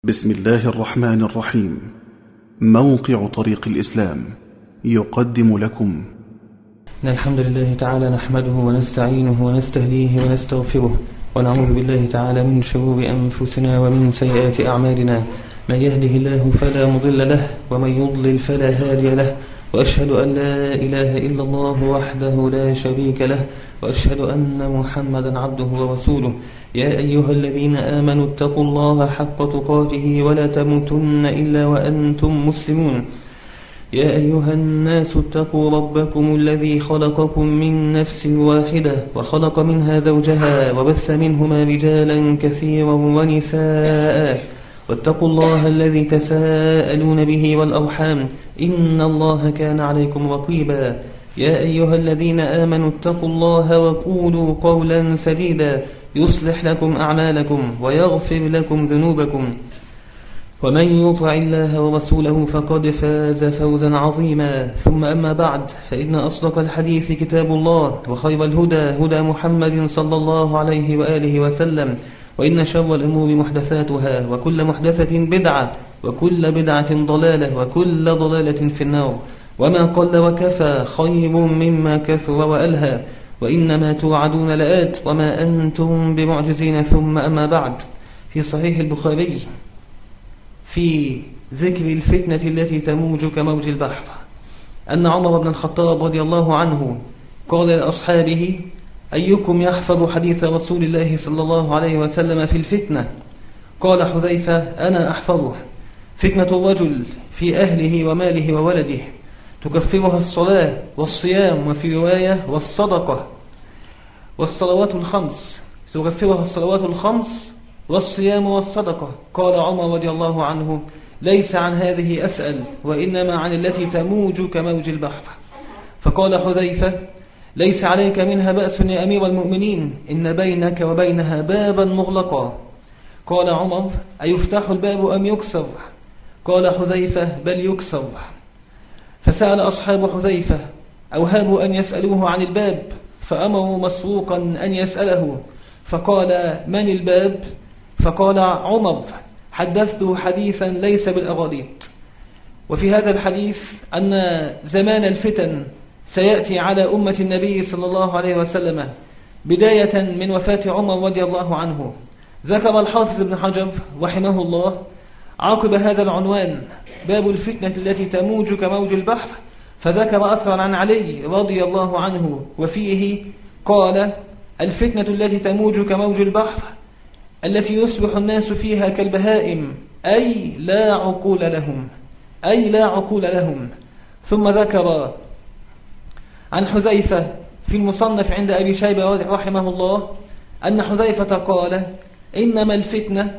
بسم الله الرحمن الرحيم. موقع طريق الإسلام يقدم لكم إن الحمد لله تعالى نحمده ونستعينه ونستهديه ونستغفره ونعوذ بالله تعالى من شرور أنفسنا ومن سيئات أعمالنا. من يهده الله فلا مضل له ومن يضلل فلا هادي له، وأشهد أن لا إله إلا الله وحده لا شريك له، وأشهد أن محمدا عبده ورسوله. يا أيها الذين آمنوا اتقوا الله حق تقاته ولا تموتن إلا وأنتم مسلمون. يا أيها الناس اتقوا ربكم الذي خلقكم من نفس واحدة وخلق منها زوجها وبث منهما رجالا كثيرا ونساء، واتقوا الله الذي تساءلون به والأرحام إن الله كان عليكم رقيبا. يا أيها الذين آمنوا اتقوا الله وقولوا قولا سديدا يصلح لكم أعمالكم ويغفر لكم ذنوبكم، ومن يطع الله ورسوله فقد فاز فوزا عظيما. ثم أما بعد، فإن أصدق الحديث كتاب الله، وخير الهدى هدى محمد صلى الله عليه وآله وسلم، وإن شر الأمور محدثاتها، وكل محدثة بدعة، وكل بدعة ضلالة، وكل ضلالة في النار. وما قل وكفى خير مما كثر وألهى، وإنما توعدون لآت وما أنتم بمعجزين. ثم أما بعد، في صحيح البخاري في ذكر الفتنة التي تموج كموج البحر أن عمر بن الخطاب رضي الله عنه قال لأصحابه: أيكم يحفظ حديث رسول الله صلى الله عليه وسلم في الفتنة؟ قال حذيفة: أنا أحفظه. فتنة الرجل في أهله وماله وولده تكفرها الصلاة والصيام، وفي رواية والصدقة، والصلوات الخمس تكفرها الصلوات الخمس والصيام والصدقة. قال عمر رضي الله عنه: ليس عن هذه أسأل، وإنما عن التي تموج كموج البحر. فقال حذيفة: ليس عليك منها بأس يا أمير المؤمنين، إن بينك وبينها بابا مغلقا. قال عمر: أيفتح الباب أم يكسر؟ قال حذيفة: بل يكسر. فسأل أصحاب حذيفة أو هابوا أن يسألوه عن الباب، فأمروا مسروقا أن يسأله، فقال: من الباب؟ فقال عمر: حدثته حديثا ليس بالأغاليط. وفي هذا الحديث أن زمان الفتن سيأتي على أمة النبي صلى الله عليه وسلم بداية من وفاة عمر رضي الله عنه. ذكر الحافظ ابن حجر رحمه الله عقب هذا العنوان باب الفتنة التي تموج كموج البحر، فذكر أثرا عن علي رضي الله عنه، وفيه قال: الفتنة التي تموج كموج البحر التي يصبح الناس فيها كالبهائم، أي لا عقول لهم، أي لا عقول لهم. ثم ذكر عن حذيفة في المصنف عند أبي شيبة رحمه الله أن حذيفة قال: إنما الفتنة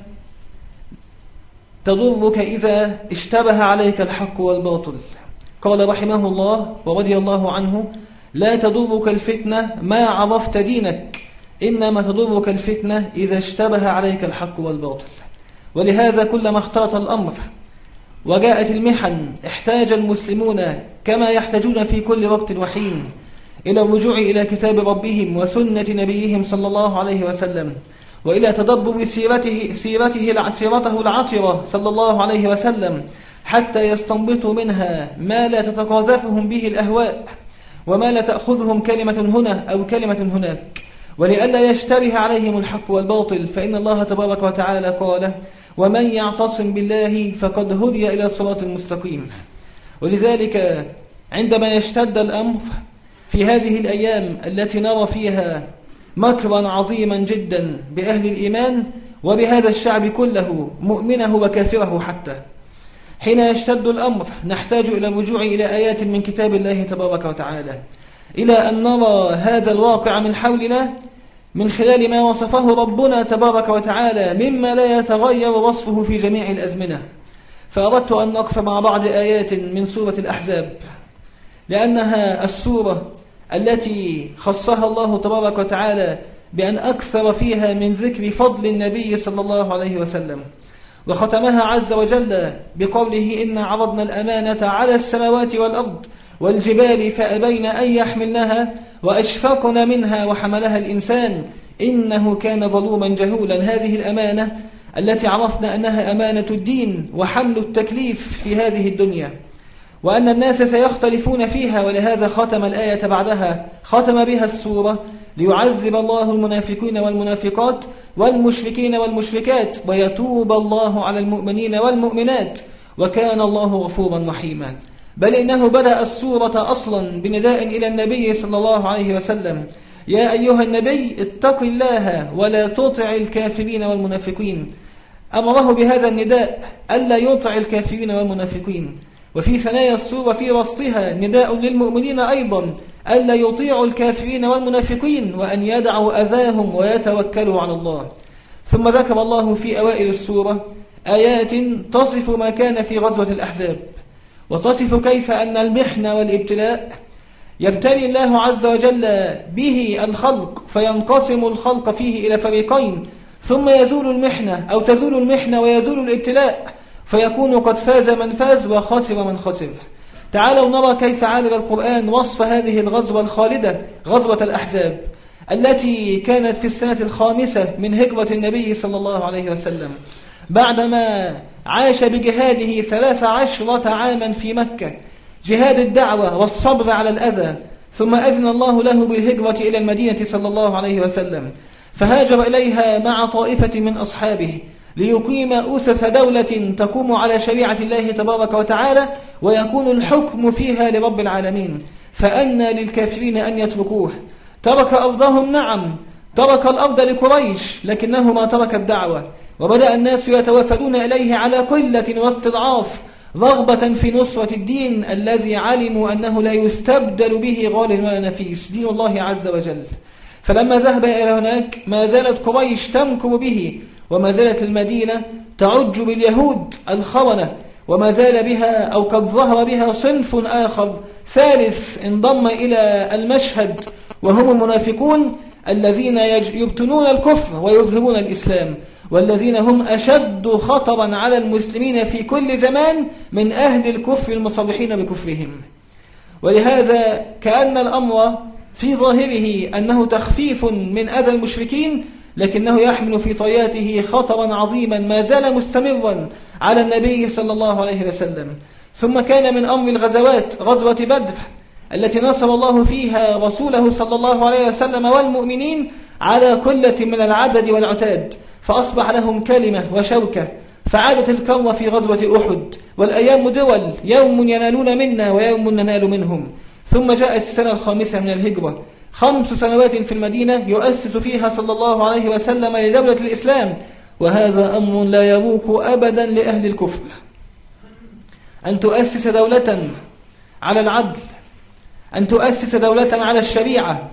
تضرك إذا اشتبه عليك الحق والباطل. قال رحمه الله ورضي الله عنه: لا تضرك الفتنة ما عرفت دينك، إنما تضرك الفتنة إذا اشتبه عليك الحق والباطل. ولهذا كلما اختلط الأمر وجاءت المحن احتاج المسلمون كما يحتاجون في كل وقت وحين إلى الرجوع إلى كتاب ربهم وسنة نبيهم صلى الله عليه وسلم، وإلى تدبر سيرته العطرة صلى الله عليه وسلم، حتى يستنبطوا منها ما لا تتقاذفهم به الأهواء، وما لا تأخذهم كلمة هنا أو كلمة هناك، ولئلا يشتبه عليهم الحق والباطل. فإن الله تبارك وتعالى قال: ومن يعتصم بالله فقد هدي إلى الصراط المستقيم. ولذلك عندما يشتد الأمر في هذه الأيام التي نرى فيها مكرا عظيما جدا بأهل الإيمان وبهذا الشعب كله، مؤمنه وكافره حتى، حين يشتد الأمر نحتاج إلى الرجوع إلى آيات من كتاب الله تبارك وتعالى، إلى أن نرى هذا الواقع من حولنا من خلال ما وصفه ربنا تبارك وتعالى مما لا يتغير وصفه في جميع الأزمنة. فأردت أن نقف مع بعض آيات من سورة الأحزاب، لأنها السورة التي خصها الله تبارك وتعالى بأن أكثر فيها من ذكر فضل النبي صلى الله عليه وسلم، وختمها عز وجل بقوله: إنا عرضنا الأمانة على السماوات والأرض والجبال فأبين أن يحملنها وأشفقن منها وحملها الإنسان إنه كان ظلوما جهولا. هذه الأمانة التي عرفنا أنها أمانة الدين وحمل التكليف في هذه الدنيا، وأن الناس سيختلفون فيها، ولهذا ختم الآية بعدها، ختم بها السورة: ليعذب الله المنافقين والمنافقات والمشركين والمشركات ويتوب الله على المؤمنين والمؤمنات وكان الله غفورا رحيما. بل إنه بدأ السورة أصلا بنداء إلى النبي صلى الله عليه وسلم: يا أيها النبي اتق الله ولا تطع الكافرين والمنافقين. أمره بهذا النداء ألا يطع الكافرين والمنافقين. وفي ثنايا السورة في وسطها نداء للمؤمنين أيضا ألا يطيعوا الكافرين والمنافقين وأن يدعوا أذاهم ويتوكلوا على الله. ثم ذكر الله في أوائل السورة آيات تصف ما كان في غزوة الأحزاب، وتصف كيف أن المحنة والابتلاء يبتلي الله عز وجل به الخلق، فينقسم الخلق فيه إلى فريقين، ثم يزول المحنة أو تزول المحنة ويزول الابتلاء، فيكون قد فاز من فاز وخسر من خسر. تعالوا نرى كيف عالج القرآن وصف هذه الغزوة الخالدة، غزوة الأحزاب، التي كانت في السنة 5 من هجرة النبي صلى الله عليه وسلم، بعدما عاش بجهاده 13 عاما في مكة، جهاد الدعوة والصبر على الأذى، ثم أذن الله له بالهجرة إلى المدينة صلى الله عليه وسلم، فهاجر إليها مع طائفة من أصحابه ليقيم أسس دولة تقوم على شريعة الله تبارك وتعالى، ويكون الحكم فيها لرب العالمين. فأنى للكافرين أن يتركوه. ترك أرضهم، نعم، ترك الأرض لقريش، لكنه ما ترك الدعوة. وبدأ الناس يتوافدون إليه على قلة واستضعاف، رغبة في نصرة الدين الذي علموا أنه لا يستبدل به غال ولا نفيس، دين الله عز وجل. فلما ذهب إلى هناك ما زالت قريش تمكر به، وما زالت المدينة تعج باليهود الخونة، وما زال بها أو قد ظهر بها صنف آخر ثالث انضم إلى المشهد، وهم المنافقون الذين يبطنون الكفر ويظهرون الإسلام، والذين هم أشد خطرا على المسلمين في كل زمان من أهل الكفر المصرحين بكفرهم. ولهذا كأن الأمر في ظاهره أنه تخفيف من أذى المشركين، لكنه يحمل في طياته خطرا عظيما ما زال مستمرا على النبي صلى الله عليه وسلم. ثم كان من أمر الغزوات غزوة بدر التي نصر الله فيها رسوله صلى الله عليه وسلم والمؤمنين على قلة من العدد والعتاد، فأصبح لهم كلمة وشوكة، فعادت الكرة في غزوة أحد، والأيام دول، يوم ينالون منا ويوم ننال منهم. ثم جاءت السنة 5 من الهجرة، 5 سنوات في المدينة يؤسس فيها صلى الله عليه وسلم لدولة الإسلام، وهذا أمر لا يروق أبدا لأهل الكفر. أن تؤسس دولة على العدل، أن تؤسس دولة على الشريعة،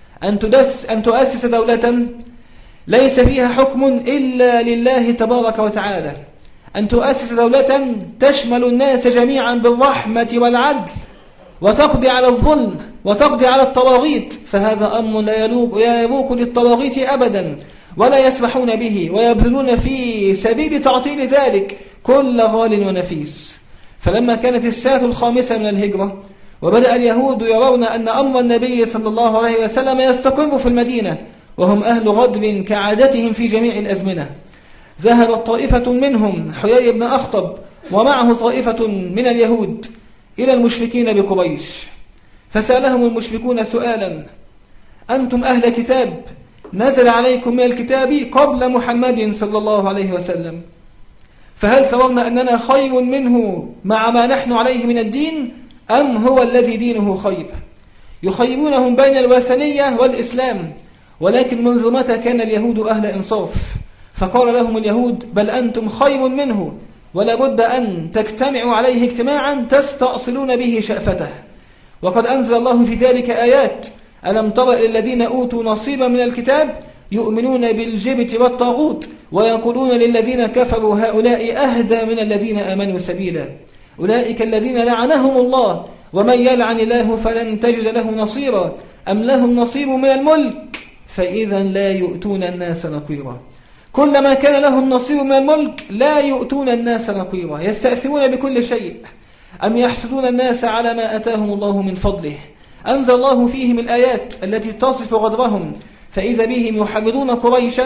أن تؤسس دولة ليس فيها حكم إلا لله تبارك وتعالى، أن تؤسس دولة تشمل الناس جميعا بالرحمة والعدل، وتقضي على الظلم وتقضي على الطواغيت، فهذا أمر لا يلوق للطواغيت أبدا، ولا يسمحون به، ويبذلون في سبيل تعطيل ذلك كل غال ونفيس. فلما كانت السنة 5 من الهجرة، وبدأ اليهود يرون أن أمر النبي صلى الله عليه وسلم يستقر في المدينة، وهم أهل غدر كعادتهم في جميع الأزمنة، ذهبت طائفة منهم حيي بن أخطب ومعه طائفة من اليهود إلى المشركين بقريش، فسألهم المشركون سؤالا: أنتم أهل كتاب نزل عليكم من الكتاب قبل محمد صلى الله عليه وسلم، فهل ترون أننا خير منه مع ما نحن عليه من الدين، أم هو الذي دينه خير؟ يخيرونهم بين الوثنية والإسلام، ولكن منذ متى كان اليهود أهل إنصاف؟ فقال لهم اليهود: بل أنتم خير منه، ولا بد أن تجتمعوا عليه اجتماعا تستأصلون به شأفته. وقد أنزل الله في ذلك آيات: ألم تر إلى الذين أوتوا نصيبا من الكتاب يؤمنون بالجبت والطاغوت ويقولون للذين كفروا هؤلاء أهدى من الذين آمنوا سبيلا، أولئك الذين لعنهم الله ومن يلعن الله فلن تجد له نصيرا، أم لهم نصيب من الملك فإذا لا يؤتون الناس نقيرا. كلما كان لهم نصيب من الملك لا يؤتون الناس نقيرا، يستأثرون بكل شيء، أم يحسدون الناس على ما أتاهم الله من فضله. أنزل الله فيهم الآيات التي تصف غدرهم، فإذا بهم يحرضون قريشا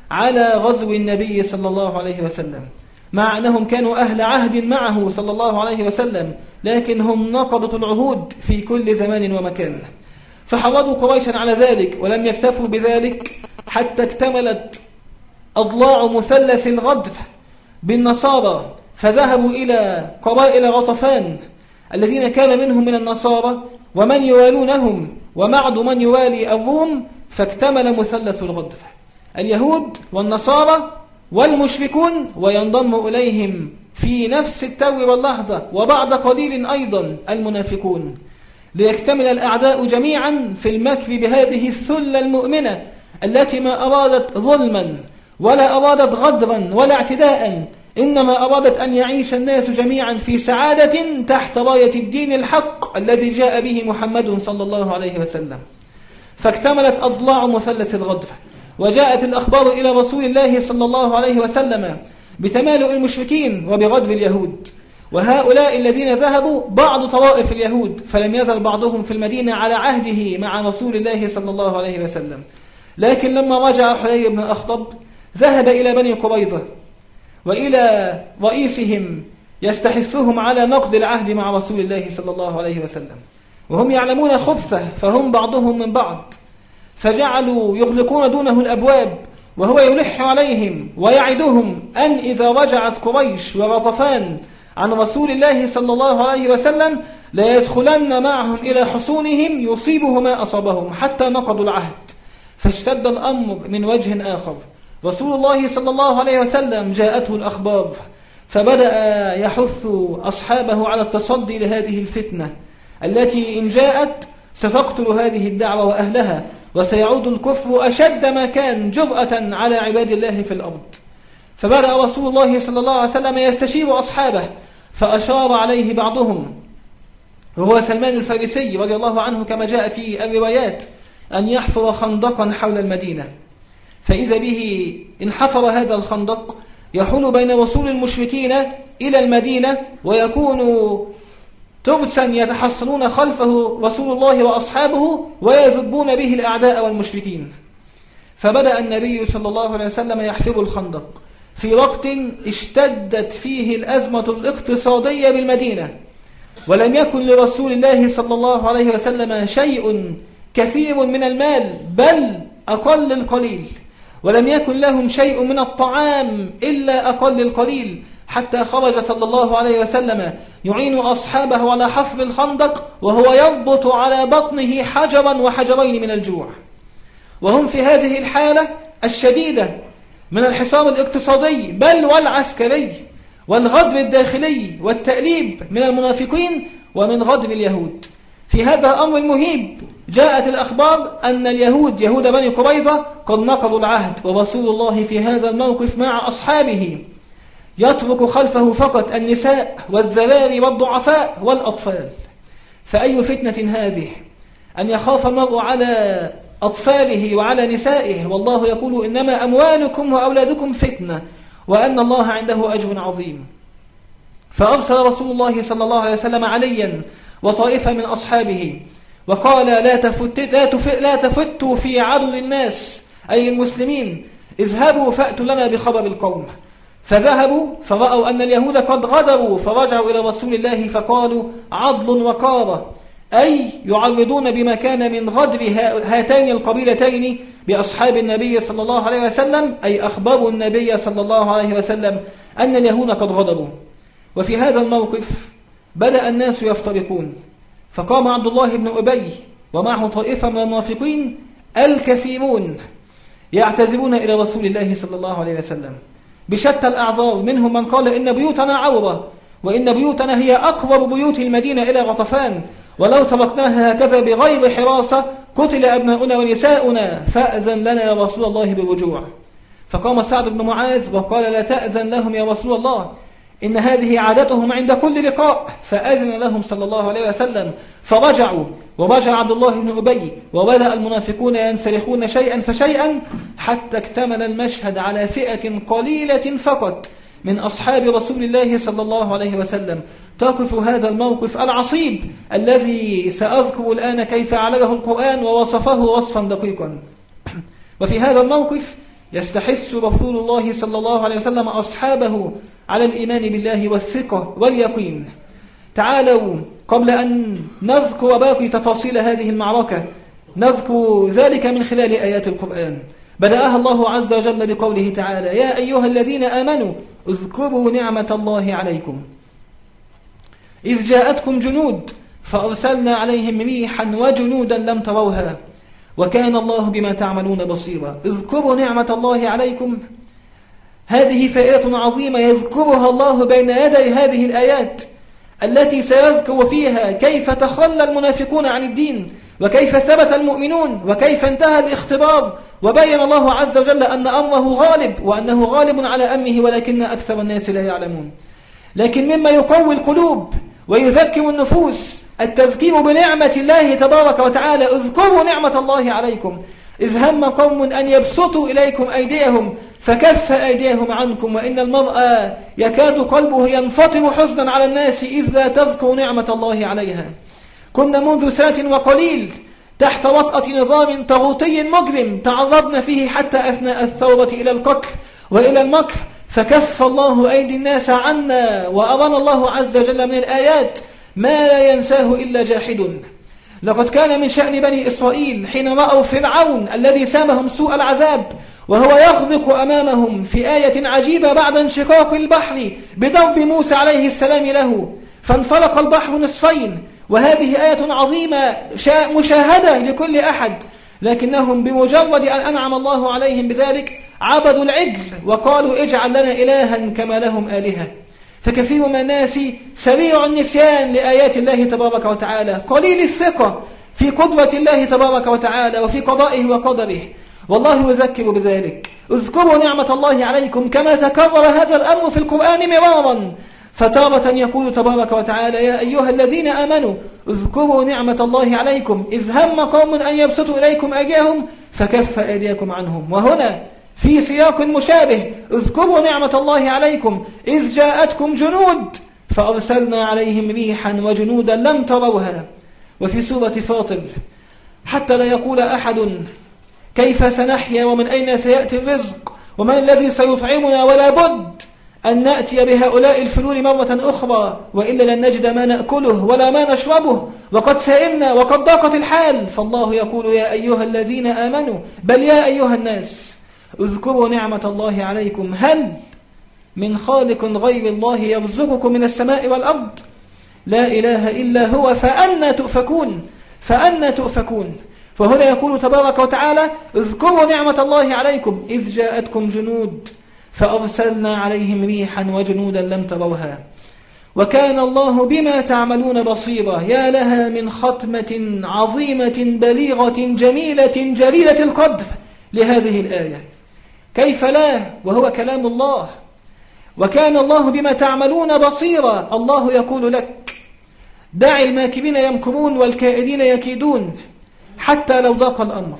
على غزو النبي صلى الله عليه وسلم، مع أنهم كانوا أهل عهد معه صلى الله عليه وسلم، لكن هم نقضوا العهود في كل زمان ومكان. فحرضوا قريشا على ذلك، ولم يكتفوا بذلك حتى اكتملت أضلاع مثلث الغدر بالنصارى، فذهبوا إلى قبائل غطفان الذين كان منهم من النصارى ومن يوالونهم ومعد من يوالي الروم، فاكتمل مثلث الغدر، اليهود والنصارى والمشركون، وينضم إليهم في نفس التو واللحظة وبعد قليل أيضا المنافقون، ليكتمل الأعداء جميعا في المكر بهذه الثلة المؤمنة التي ما أرادت ظلما ولا أرادت غدرا ولا اعتداء، إنما أرادت أن يعيش الناس جميعا في سعادة تحت راية الدين الحق الذي جاء به محمد صلى الله عليه وسلم. فاكتملت أضلاع مثلث الغدر، وجاءت الأخبار إلى رسول الله صلى الله عليه وسلم بتمالؤ المشركين وبغدر اليهود. وهؤلاء الذين ذهبوا بعض طوائف اليهود، فلم يزل بعضهم في المدينة على عهده مع رسول الله صلى الله عليه وسلم، لكن لما رجع حيي بن أخطب ذهب إلى بني قريظة وإلى رئيسهم يستحثهم على نقض العهد مع رسول الله صلى الله عليه وسلم، وهم يعلمون خبثه، فهم بعضهم من بعض، فجعلوا يغلقون دونه الأبواب، وهو يلح عليهم ويعدهم أن إذا رجعت قريش وغطفان عن رسول الله صلى الله عليه وسلم لا يدخلن معهم إلى حصونهم يصيبه ما أصابهم حتى نقضوا العهد. فاشتد الأمر من وجه آخر. رسول الله صلى الله عليه وسلم جاءته الأخبار، فبدأ يحث أصحابه على التصدي لهذه الفتنة التي إن جاءت ستقتل هذه الدعوة وأهلها، وسيعود الكفر أشد ما كان جرأة على عباد الله في الأرض. فبدأ رسول الله صلى الله عليه وسلم يستشير أصحابه، فأشار عليه بعضهم وهو سلمان الفارسي رضي الله عنه كما جاء في الروايات أن يحفر خندقا حول المدينة، فإذا به انحفر هذا الخندق يحول بين وصول المشركين إلى المدينة، ويكون ترسا يتحصنون خلفه رسول الله وأصحابه ويذبون به الأعداء والمشركين. فبدأ النبي صلى الله عليه وسلم يحفر الخندق في وقت اشتدت فيه الأزمة الاقتصادية بالمدينة، ولم يكن لرسول الله صلى الله عليه وسلم شيء كثير من المال بل أقل القليل، ولم يكن لهم شيء من الطعام إلا أقل القليل، حتى خرج صلى الله عليه وسلم يعين أصحابه على حفر الخندق وهو يربط على بطنه حجرا وحجرين من الجوع، وهم في هذه الحالة الشديدة من الحصار الاقتصادي بل والعسكري والغدر الداخلي والتأليب من المنافقين ومن غدر اليهود. في هذا الأمر المهيب جاءت الأخبار أن اليهود يهود بني قريظة قد نقضوا العهد، ورسول الله في هذا الموقف مع أصحابه يترك خلفه فقط النساء والذراري والضعفاء والأطفال. فأي فتنة هذه أن يخاف المرء على أطفاله وعلى نسائه، والله يقول إنما أموالكم وأولادكم فتنة وأن الله عنده أجر عظيم. فأرسل رسول الله صلى الله عليه وسلم عليا وطائفة من أصحابه وقال لا تفتوا في عدد الناس أي المسلمين، اذهبوا فأتوا لنا بخبر القوم. فذهبوا فرأوا أن اليهود قد غدروا، فرجعوا إلى رسول الله فقالوا عضل وقارة، أي يعرضون بما كان من غدر هاتين القبيلتين بأصحاب النبي صلى الله عليه وسلم، أي أخبروا النبي صلى الله عليه وسلم أن اليهود قد غدروا. وفي هذا الموقف بدأ الناس يفترقون، فقام عبد الله بن أبي ومعه طائفة من المنافقين الكثيرون يعتذرون إلى رسول الله صلى الله عليه وسلم بشتى الأعذار، منهم من قال إن بيوتنا عورة، وإن بيوتنا هي أقرب بيوت المدينة إلى غطفان، ولو تركناها هكذا بغير حراسة قتل أبناؤنا ونساؤنا، فأذن لنا يا رسول الله بالرجوع. فقام سعد بن معاذ وقال لا تأذن لهم يا رسول الله، إن هذه عادتهم عند كل لقاء. فأذن لهم صلى الله عليه وسلم فرجعوا، ورجع عبد الله بن أبي، وبدأ المنافقون ينسلخون شيئا فشيئا حتى اكتمل المشهد على فئة قليلة فقط من أصحاب رسول الله صلى الله عليه وسلم تقف هذا الموقف العصيب الذي سأذكر الآن كيف عالجه القرآن ووصفه وصفا دقيقا. وفي هذا الموقف يستحث رسول الله صلى الله عليه وسلم أصحابه على الإيمان بالله والثقة واليقين. تعالوا قبل أن نذكر باقي تفاصيل هذه المعركة نذكر ذلك من خلال آيات القرآن. بدأها الله عز وجل بقوله تعالى: يا أيها الذين آمنوا اذكروا نعمة الله عليكم إذ جاءتكم جنود فأرسلنا عليهم ريحا وجنودا لم تروها وكان الله بما تعملون بصيرا. اذكروا نعمة الله عليكم، هذه فائدة عظيمة يذكرها الله بين يدي هذه الآيات التي سيذكر فيها كيف تخلى المنافقون عن الدين وكيف ثبت المؤمنون وكيف انتهى الاختبار، وبين الله عز وجل أن أمره غالب وأنه غالب على أمره ولكن أكثر الناس لا يعلمون. لكن مما يقوي القلوب ويذكر النفوس التذكير بنعمة الله تبارك وتعالى. اذكروا نعمة الله عليكم إذ هم قوم أن يبسطوا إليكم أيديهم فكف أيديهم عنكم وإن المرأة يكاد قلبه ينفطر حزنا على الناس إذ لا تذكر نعمة الله عليها. كنا منذ سنة وقليل تحت وطأة نظام طاغوتي مجرم تعرضنا فيه حتى أثناء الثورة إلى القتل وإلى المكر، فكف الله أيدي الناس عنا وأرانا الله عز وجل من الآيات ما لا ينساه إلا جاحد. لقد كان من شأن بني إسرائيل حين رأوا فرعون الذي سامهم سوء العذاب وهو يغرق أمامهم في آية عجيبة بعد انشقاق البحر بضرب موسى عليه السلام له فانفلق البحر نصفين، وهذه آية عظيمة مشاهدة لكل أحد، لكنهم بمجرد أن أنعم الله عليهم بذلك عبدوا العجل وقالوا اجعل لنا إلها كما لهم آلهة. فكثير من الناس سريع النسيان لآيات الله تبارك وتعالى، قليل الثقة في قدرة الله تبارك وتعالى وفي قضائه وقدره، والله يذكر بذلك. اذكروا نعمة الله عليكم كما تكرر هذا الأمر في القرآن مرارا، فتارة يقول تبارك وتعالى: يا أيها الذين آمنوا اذكروا نعمة الله عليكم إذ هم قوم أن يبسطوا إليكم أيديهم فكف أيديكم عنهم. وهنا في سياق مشابه: اذكروا نعمة الله عليكم إذ جاءتكم جنود فأرسلنا عليهم ريحا وجنودا لم تروها. وفي سورة فاطر: حتى لا يقول أحد كيف سنحيا ومن أين سيأتي الرزق ومن الذي سيطعمنا ولا بد أن نأتي بهؤلاء الفلول مرة أخرى وإلا لن نجد ما نأكله ولا ما نشربه وقد سئمنا وقد ضاقت الحال. فالله يقول: يا أيها الذين آمنوا بل يا أيها الناس اذكروا نعمة الله عليكم هل من خالق غير الله يرزقكم من السماء والأرض لا إله إلا هو فأنا تؤفكون. فهنا يقول تبارك وتعالى: اذكروا نعمة الله عليكم إذ جاءتكم جنود فأرسلنا عليهم ريحا وجنودا لم تروها وكان الله بما تعملون بصيرا. يا لها من ختمة عظيمة بليغة جميلة جليلة القدر لهذه الآية، كيف لا وهو كلام الله. وكان الله بما تعملون بصيرا. الله يقول لك: دع الماكرين يمكرون والكائدين يكيدون حتى لو ضاق الأمر.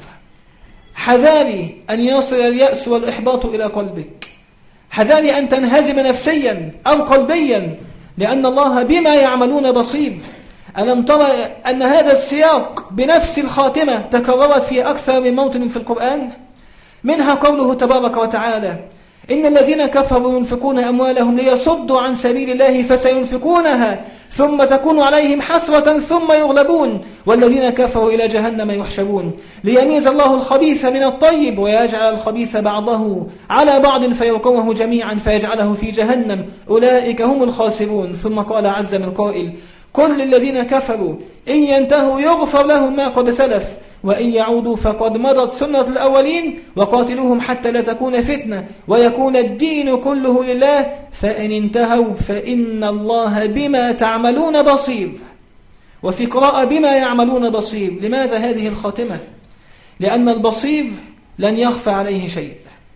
حذاري أن يصل اليأس والإحباط إلى قلبك، حذاري أن تنهزم نفسيا أو قلبيا، لأن الله بما يعملون بصير. ألم ترى أن هذا السياق بنفس الخاتمة تكررت في أكثر من موطن في القرآن؟ منها قوله تبارك وتعالى: إن الذين كفروا ينفقون أموالهم ليصدوا عن سبيل الله فسينفقونها ثم تكون عليهم حسرة ثم يغلبون والذين كفروا إلى جهنم يحشرون ليميز الله الخبيث من الطيب ويجعل الخبيث بعضه على بعض فيركمه جميعا فيجعله في جهنم أولئك هم الخاسرون. ثم قال عز من قائل: كل الذين كفروا إن ينتهوا يغفر لهم ما قد سلف وإن يعودوا فقد مضت سنة الأولين وقاتلوهم حتى لا تكون فتنة ويكون الدين كله لله فإن انتهوا فإن الله بما تعملون بصير. وفي قراءة بما يعملون بصير. لماذا هذه الخاتمة؟ لأن البصير لن يخفى عليه شيء،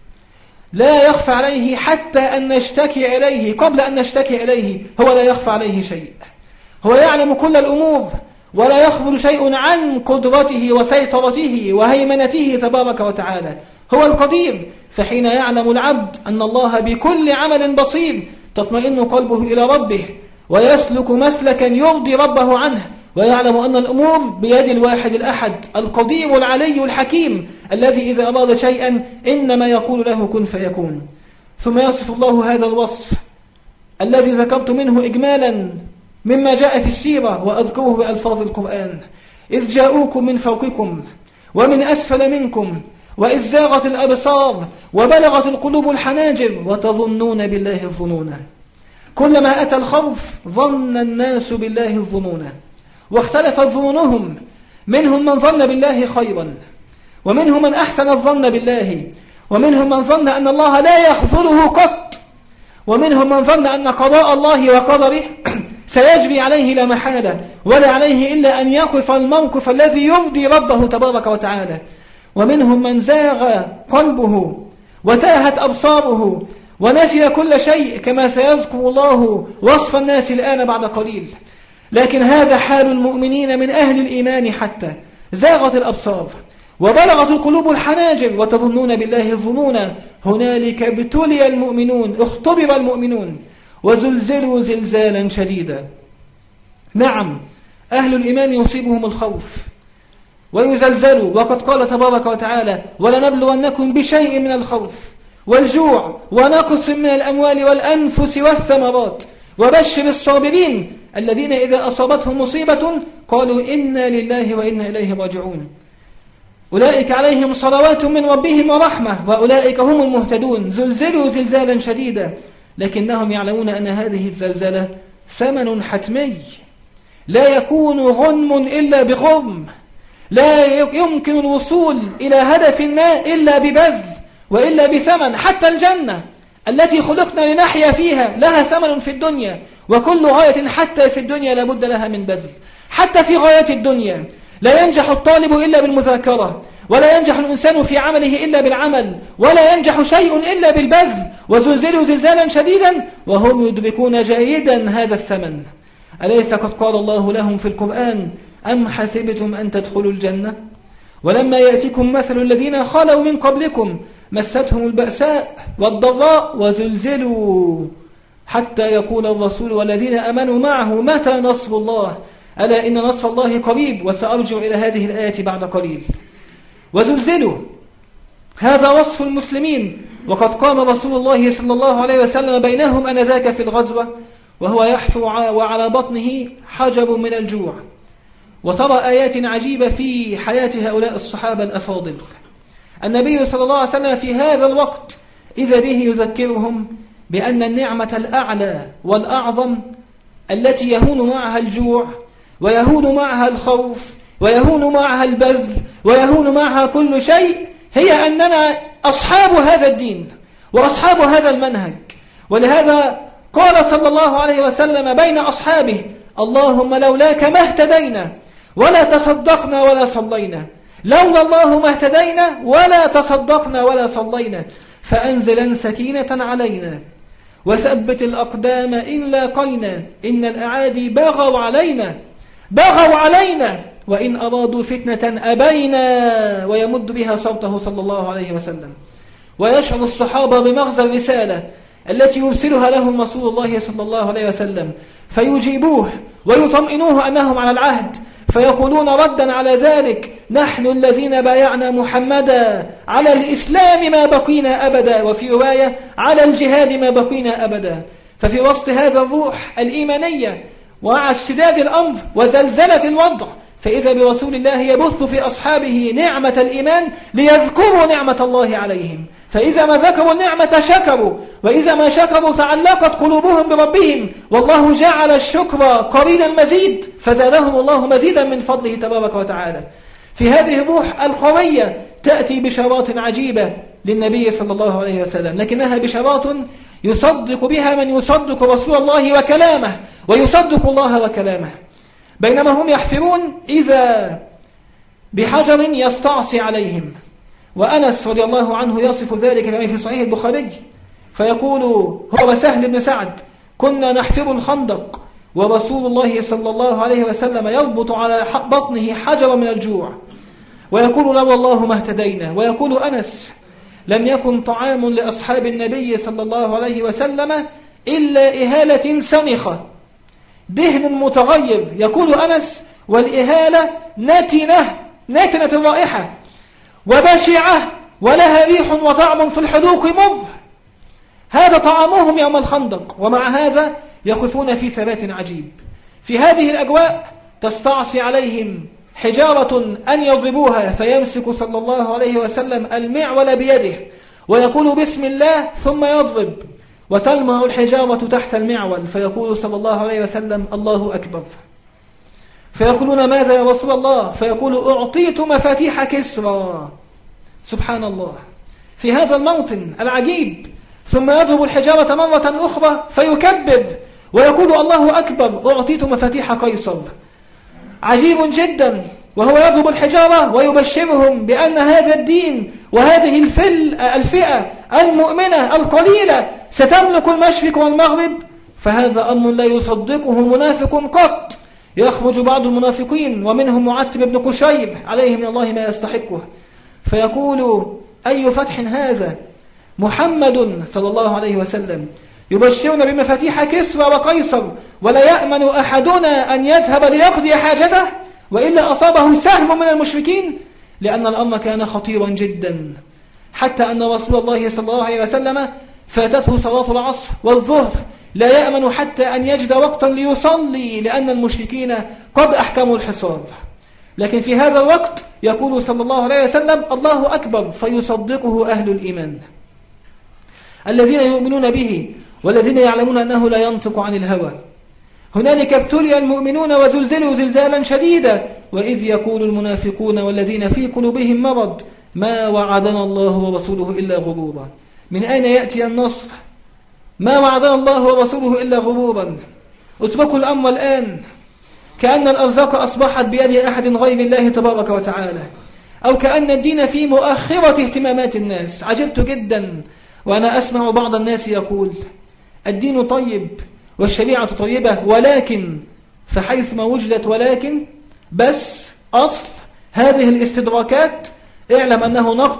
لا يخفى عليه حتى أن نشتكي إليه. قبل أن نشتكي إليه هو لا يخفى عليه شيء، هو يعلم كل الأمور ولا يخبر شيء عن قدرته وسيطرته وهيمنته تبارك وتعالى. هو القدير. فحين يعلم العبد أن الله بكل عمل بصير تطمئن قلبه إلى ربه ويسلك مسلكا يرضي ربه عنه ويعلم أن الأمور بيد الواحد الأحد القدير العلي الحكيم الذي إذا أراد شيئا إنما يقول له كن فيكون. ثم يصف الله هذا الوصف الذي ذكرت منه إجمالا مما جاء في السيرة وأذكره بألفاظ القرآن: إذ جاءوكم من فوقكم ومن أسفل منكم وإذ زاغت الأبصار وبلغت القلوب الحناجر وتظنون بالله الظنون. كلما أتى الخوف ظن الناس بالله الظنون، واختلفت ظنونهم، منهم من ظن بالله خيرا، ومنهم من أحسن الظن بالله، ومنهم من ظن أن الله لا يخذله قط، ومنهم من ظن أن قضاء الله وقدره سيجري عليه لا محالة، ولا عليه إلا أن يقف الموقف الذي يرضي ربه تبارك وتعالى. ومنهم من زاغ قلبه وتاهت أبصاره ونسي كل شيء، كما سيذكر الله وصف الناس الآن بعد قليل. لكن هذا حال المؤمنين من أهل الإيمان حتى زاغت الأبصار وبلغت القلوب الحناجر وتظنون بالله الظنون. هنالك ابتلي المؤمنون، اختبر المؤمنون وزلزلوا زلزالا شديدا. نعم، أهل الإيمان يصيبهم الخوف ويزلزلوا، وقد قال تبارك وتعالى: ولنبلونكم بشيء من الخوف والجوع ونقص من الأموال والأنفس والثمرات وبشر الصابرين الذين إذا أصابتهم مصيبة قالوا إنا لله وإنا إليه راجعون. أولئك عليهم صلوات من ربهم ورحمة وأولئك هم المهتدون. زلزلوا زلزالا شديدا، لكنهم يعلمون أن هذه الزلزلة ثمن حتمي، لا يكون غنم إلا بغرم، لا يمكن الوصول إلى هدف ما إلا ببذل وإلا بثمن. حتى الجنة التي خلقنا لنحيا فيها لها ثمن في الدنيا، وكل غاية حتى في الدنيا لابد لها من بذل. حتى في غاية الدنيا لا ينجح الطالب إلا بالمذاكرة، ولا ينجح الإنسان في عمله إلا بالعمل، ولا ينجح شيء إلا بالبذل. وزلزلوا زلزالا شديدا وهم يدركون جيدا هذا الثمن. أليس قد قال الله لهم في القرآن: أم حسبتم أن تدخلوا الجنة ولما يأتكم مثل الذين خلوا من قبلكم مستهم البأساء والضراء وزلزلوا حتى يقول الرسول والذين آمنوا معه متى نصر الله ألا إن نصر الله قريب. وسأرجع إلى هذه الآية بعد قليل. وزلزلوا، هذا وصف المسلمين. وقد قام رسول الله صلى الله عليه وسلم بينهم أنذاك في الغزوة وهو يحفر وعلى بطنه حجب من الجوع. وترى آيات عجيبة في حياة هؤلاء الصحابة الأفاضل. النبي صلى الله عليه وسلم في هذا الوقت إذا به يذكرهم بأن النعمة الأعلى والأعظم التي يهون معها الجوع ويهون معها الخوف ويهون معها البذل ويهون معها كل شيء هي أننا أصحاب هذا الدين وأصحاب هذا المنهج. ولهذا قال صلى الله عليه وسلم بين أصحابه: اللهم لولاك ما اهتدينا ولا تصدقنا ولا صلينا، لولا الله ما اهتدينا ولا تصدقنا ولا صلينا، فأنزلا سكينة علينا وثبت الأقدام إن لاقينا، إن الأعادي بغوا علينا وإن أرادوا فتنة أبينا. ويمد بها صوته صلى الله عليه وسلم ويشعر الصحابة بمغزى الرسالة التي يرسلها لهم رسول الله صلى الله عليه وسلم، فيجيبوه ويطمئنوه أنهم على العهد، فيقولون ردا على ذلك: نحن الذين بايعنا محمدا على الإسلام ما بقينا أبدا، وفي رواية على الجهاد ما بقينا أبدا. ففي وسط هذا الروح الإيمانية ومع اشتداد الأمر وزلزلة الوضع فإذا برسول الله يبث في أصحابه نعمة الإيمان ليذكروا نعمة الله عليهم، فإذا ما ذكروا النعمة شكروا، وإذا ما شكروا تعلقت قلوبهم بربهم، والله جعل الشكر قرين المزيد فزادهم الله مزيدا من فضله تبارك وتعالى. في هذه الروح القوية تأتي بشارات عجيبة للنبي صلى الله عليه وسلم، لكنها بشارات يصدق بها من يصدق رسول الله وكلامه ويصدق الله وكلامه. بينما هم يحفرون إذا بحجر يستعصي عليهم، وأنس رضي الله عنه يصف ذلك كما في صحيح البخاري فيقول هو سهل بن سعد: كنا نحفر الخندق ورسول الله صلى الله عليه وسلم يربط على بطنه حجر من الجوع ويقول: لو والله ما اهتدينا. ويقول أنس: لم يكن طعام لأصحاب النبي صلى الله عليه وسلم إلا إهالة سنخة، دهن متغير. يقول أنس: والإهالة نتنة الرائحة وبشعة ولها ريح وطعم في الحلوق مر. هذا طعامهم يوم الخندق، ومع هذا يقفون في ثبات عجيب. في هذه الأجواء تستعصي عليهم حجارة أن يضربوها، فيمسك صلى الله عليه وسلم المعول بيده ويقول بسم الله ثم يضرب، وتلمع الحجارة تحت المعول، فيقول صلى الله عليه وسلم الله أكبر. فيقولون ماذا يا رسول الله؟ فيقول أعطيت مفاتيح كسرى. سبحان الله في هذا الموطن العجيب. ثم يضرب الحجارة مرة أخرى فيكبر ويقول الله أكبر أعطيت مفاتيح قيصر. عجيب جدا. وهو يضرب الحجارة ويبشرهم بأن هذا الدين وهذه الفئة المؤمنة القليلة ستملك المشرق والمغرب. فهذا أمر لا يصدقه منافق قط. يخرج بعض المنافقين ومنهم معتب بن قشير عليه من الله ما يستحقه، فيقول أي فتح هذا؟ محمد صلى الله عليه وسلم يبشرنا بمفاتيح كسرى وقيصر، ولا يأمن أحدنا أن يذهب ليقضي حاجته وإلا أصابه سهم من المشركين. لأن الأمر كان خطيرا جدا، حتى أن رسول الله صلى الله عليه وسلم فاتته صلاة العصر والظهر لا يأمن حتى أن يجد وقتا ليصلي، لأن المشركين قد أحكموا الحصار. لكن في هذا الوقت يقول صلى الله عليه وسلم الله أكبر، فيصدقه أهل الإيمان الذين يؤمنون به والذين يعلمون أنه لا ينطق عن الهوى. هنالك ابتلي المؤمنون وزلزلوا زلزالا شديدا، وإذ يقول المنافقون والذين في قلوبهم مرض ما وعدنا الله ورسوله إلا غرورا. من أين يأتي النصر؟ ما وعدنا الله ورسوله إلا غرورا. اتركوا الأمر الآن كأن الأرزاق أصبحت بيد أحد غير الله تبارك وتعالى، أو كأن الدين في مؤخرة اهتمامات الناس. عجبت جدا وأنا أسمع بعض الناس يقول الدين طيب والشريعة طيبة، ولكن فحيث ما وجدت ولكن بس أصل هذه الاستدراكات اعلم أنه نقد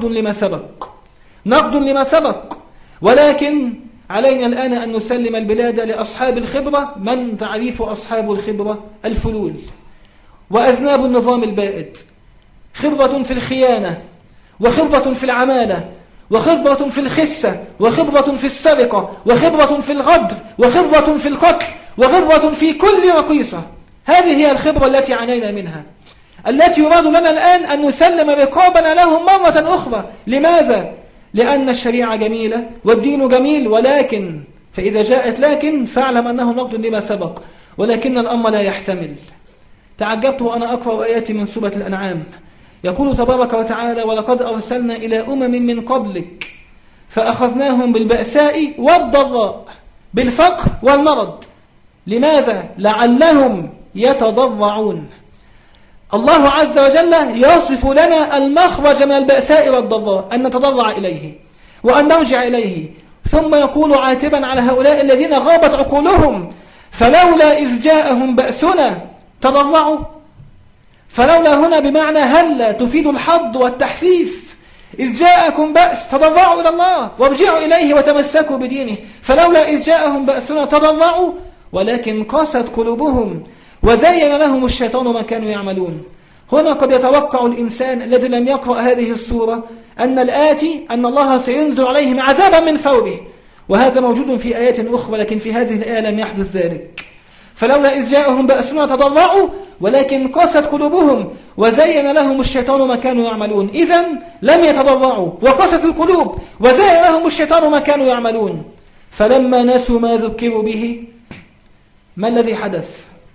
لما سبق. ولكن علينا الآن أن نسلم البلاد لأصحاب الخبرة. من تعريف أصحاب الخبرة؟ الفلول وأذناب النظام البائد. خبرة في الخيانة، وخبرة في العمالة، وخبرة في الخسة، وخبرة في السرقة، وخبرة في الغدر، وخبرة في القتل، وخبرة في كل رقيصة. هذه هي الخبرة التي عانينا منها، التي يراد لنا الآن أن نسلم رقابنا لهم مرة أخرى. لماذا؟ لأن الشريعة جميلة والدين جميل، ولكن فإذا جاءت لكن فاعلم أنه نقد لما سبق، ولكن الأمر لا يحتمل. تعجبت وأنا أقرأ آيات من سورة الأنعام. يقول تبارك وتعالى ولقد أرسلنا إلى من قبلك فأخذناهم بالبأساء والضراء، بالفقر والمرض. لماذا؟ لعلهم يتضرعون. الله عز وجل يصف لنا المخرج من البأساء والضراء، أن نتضرع إليه وأن نرجع إليه. ثم يقول عاتبا على هؤلاء الذين غابت عقولهم فلولا إذ جاءهم بأسنا تضرعوا. فلولا هنا بمعنى هلا تفيد الحض والتحثيث. إذ جاءكم بأس تضرعوا إلى الله وارجعوا إليه وتمسكوا بدينه. فلولا إذ جاءهم بأسنا تضرعوا ولكن قست قلوبهم وزين لهم الشيطان ما كانوا يعملون. هنا قد يتوقع الإنسان الذي لم يقرأ هذه السورة أن الآتي أن الله سينزل عليهم عذابا من فوقه، وهذا موجود في آيات أخرى، لكن في هذه الآية لم يحدث ذلك. فلولا إذ جاءهم بأسنا تضرعوا ولكن قست قلوبهم وزين لهم الشيطان ما كانوا يعملون. إذن لم يتضرعوا وقست القلوب وزين لهم الشيطان ما كانوا يعملون. فلما نسوا ما ذكروا به ما الذي حدث؟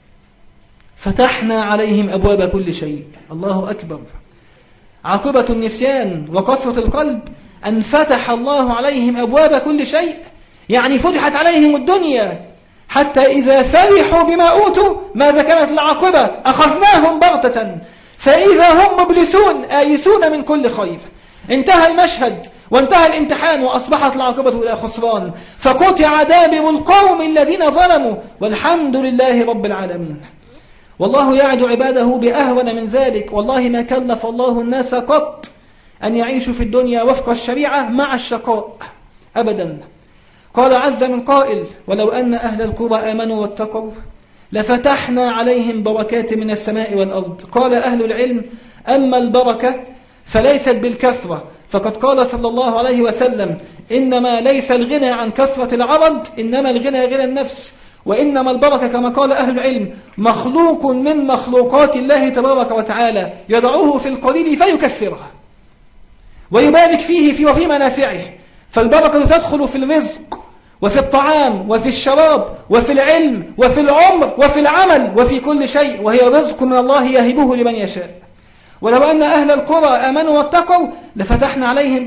فتحنا عليهم أبواب كل شيء. الله أكبر. عاقبة النسيان وقسوة القلب أن فتح الله عليهم أبواب كل شيء، يعني فتحت عليهم الدنيا حتى إذا فرحوا بما أوتوا ماذا كانت العاقبة؟ أخذناهم بغتة فإذا هم مبلسون آيسون من كل خير. انتهى المشهد وانتهى الامتحان وأصبحت العاقبة إلى خسران، فقطع دابر القوم الذين ظلموا والحمد لله رب العالمين. والله يعد عباده بأهون من ذلك. والله ما كلف الله الناس قط أن يعيشوا في الدنيا وفق الشريعة مع الشقاء أبدا. قال عز من قائل ولو أن أهل القرى آمنوا واتقوا لفتحنا عليهم بركات من السماء والأرض. قال أهل العلم: أما البركة فليست بالكثرة، فقد قال صلى الله عليه وسلم: إنما ليس الغنى عن كثرة العرض، إنما الغنى غنى النفس. وإنما البركة كما قال أهل العلم مخلوق من مخلوقات الله تبارك وتعالى، يضعه في القليل فيكثره ويبارك فيه وفي منافعه. فالبركة تدخل في الرزق وفي الطعام وفي الشراب وفي العلم وفي العمر وفي العمل وفي كل شيء، وهي رزق من الله يهبه لمن يشاء. ولو أن أهل القرى آمنوا واتقوا لفتحنا عليهم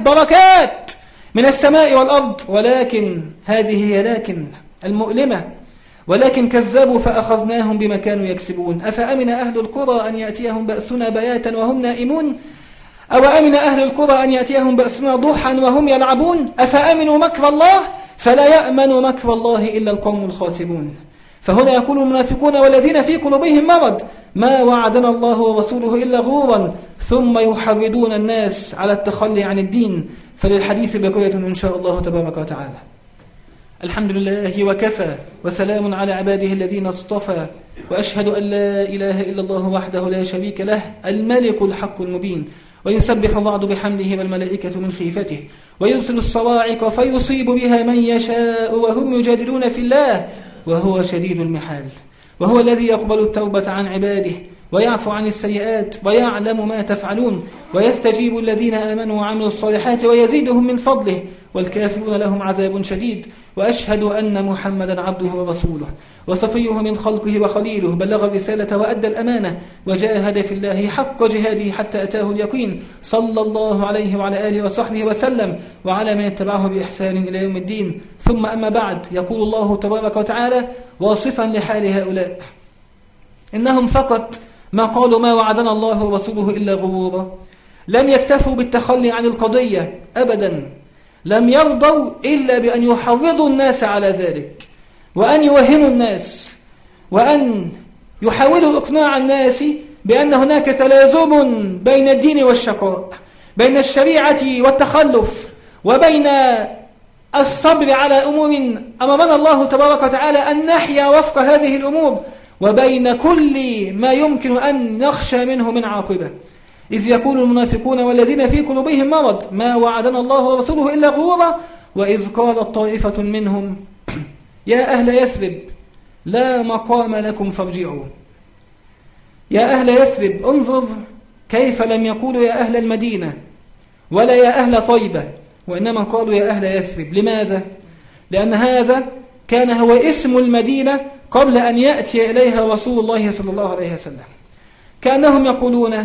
بركات من السماء والأرض، ولكن هذه هي لكن المؤلمة، ولكن كذبوا فأخذناهم بما كانوا يكسبون. أفأمن أهل القرى أن يأتيهم بأسنا بياتا وهم نائمون، أو أمن أهل القرى أن يأتيهم بأسنا ضحى وهم يلعبون. أفأمنوا مكر الله فلا يأمن مكر الله إلا القوم الخاسرون. فهنا يقول المنافقون والذين في قلوبهم مرض: ما وعدنا الله ورسوله إلا غرورا، ثم يحرضون الناس على التخلي عن الدين. فللحديث بقية إن شاء الله تبارك وتعالى. الحمد لله وكفى، وسلام على عباده الذين اصطفى، وأشهد أن لا إله إلا الله وحده لا شريك له الملك الحق المبين. ويسبح الرعد بحمده والملائكة من خيفته، ويرسل الصواعق فيصيب بها من يشاء وهم يجادلون في الله وهو شديد المحال. وهو الذي يقبل التوبة عن عباده ويعفو عن السيئات ويعلم ما تفعلون، ويستجيب الذين آمنوا وعملوا الصالحات ويزيدهم من فضله، والكافرون لهم عذاب شديد. وأشهد أن محمدا عبده ورسوله وصفيه من خلقه وخليله، بلغ الرسالة وأدى الأمانة وجاهد في الله حق جهاده حتى أتاه اليقين، صلى الله عليه وعلى آله وصحبه وسلم وعلى من اتبعه بإحسان إلى يوم الدين. ثم أما بعد، يقول الله تبارك وتعالى واصفا لحال هؤلاء: إنهم فقط ما قالوا ما وعدنا الله ورسوله إلا غرورا. لم يكتفوا بالتخلي عن القضية أبدا، لم يرضوا إلا بأن يحرضوا الناس على ذلك، وأن يوهنوا الناس، وأن يحاولوا إقناع الناس بأن هناك تلازم بين الدين والشقاء، بين الشريعة والتخلف، وبين الصبر على أمور أمرنا الله تبارك وتعالى أن نحيا وفق هذه الأمور، وبين كل ما يمكن أن نخشى منه من عاقبة. إذ يقول المنافقون والذين في قلوبهم مرض: ما وعدنا الله ورسوله إلا غرورا. وإذ قالت طائفة منهم: يا أهل يثرب لا مقام لكم فارجعوا. يا أهل يثرب، انظر كيف لم يقولوا يا أهل المدينة ولا يا أهل طيبة، وإنما قالوا يا أهل يثرب. لماذا؟ لأن هذا كان هو اسم المدينة قبل أن يأتي إليها رسول الله صلى الله عليه وسلم. كأنهم يقولون،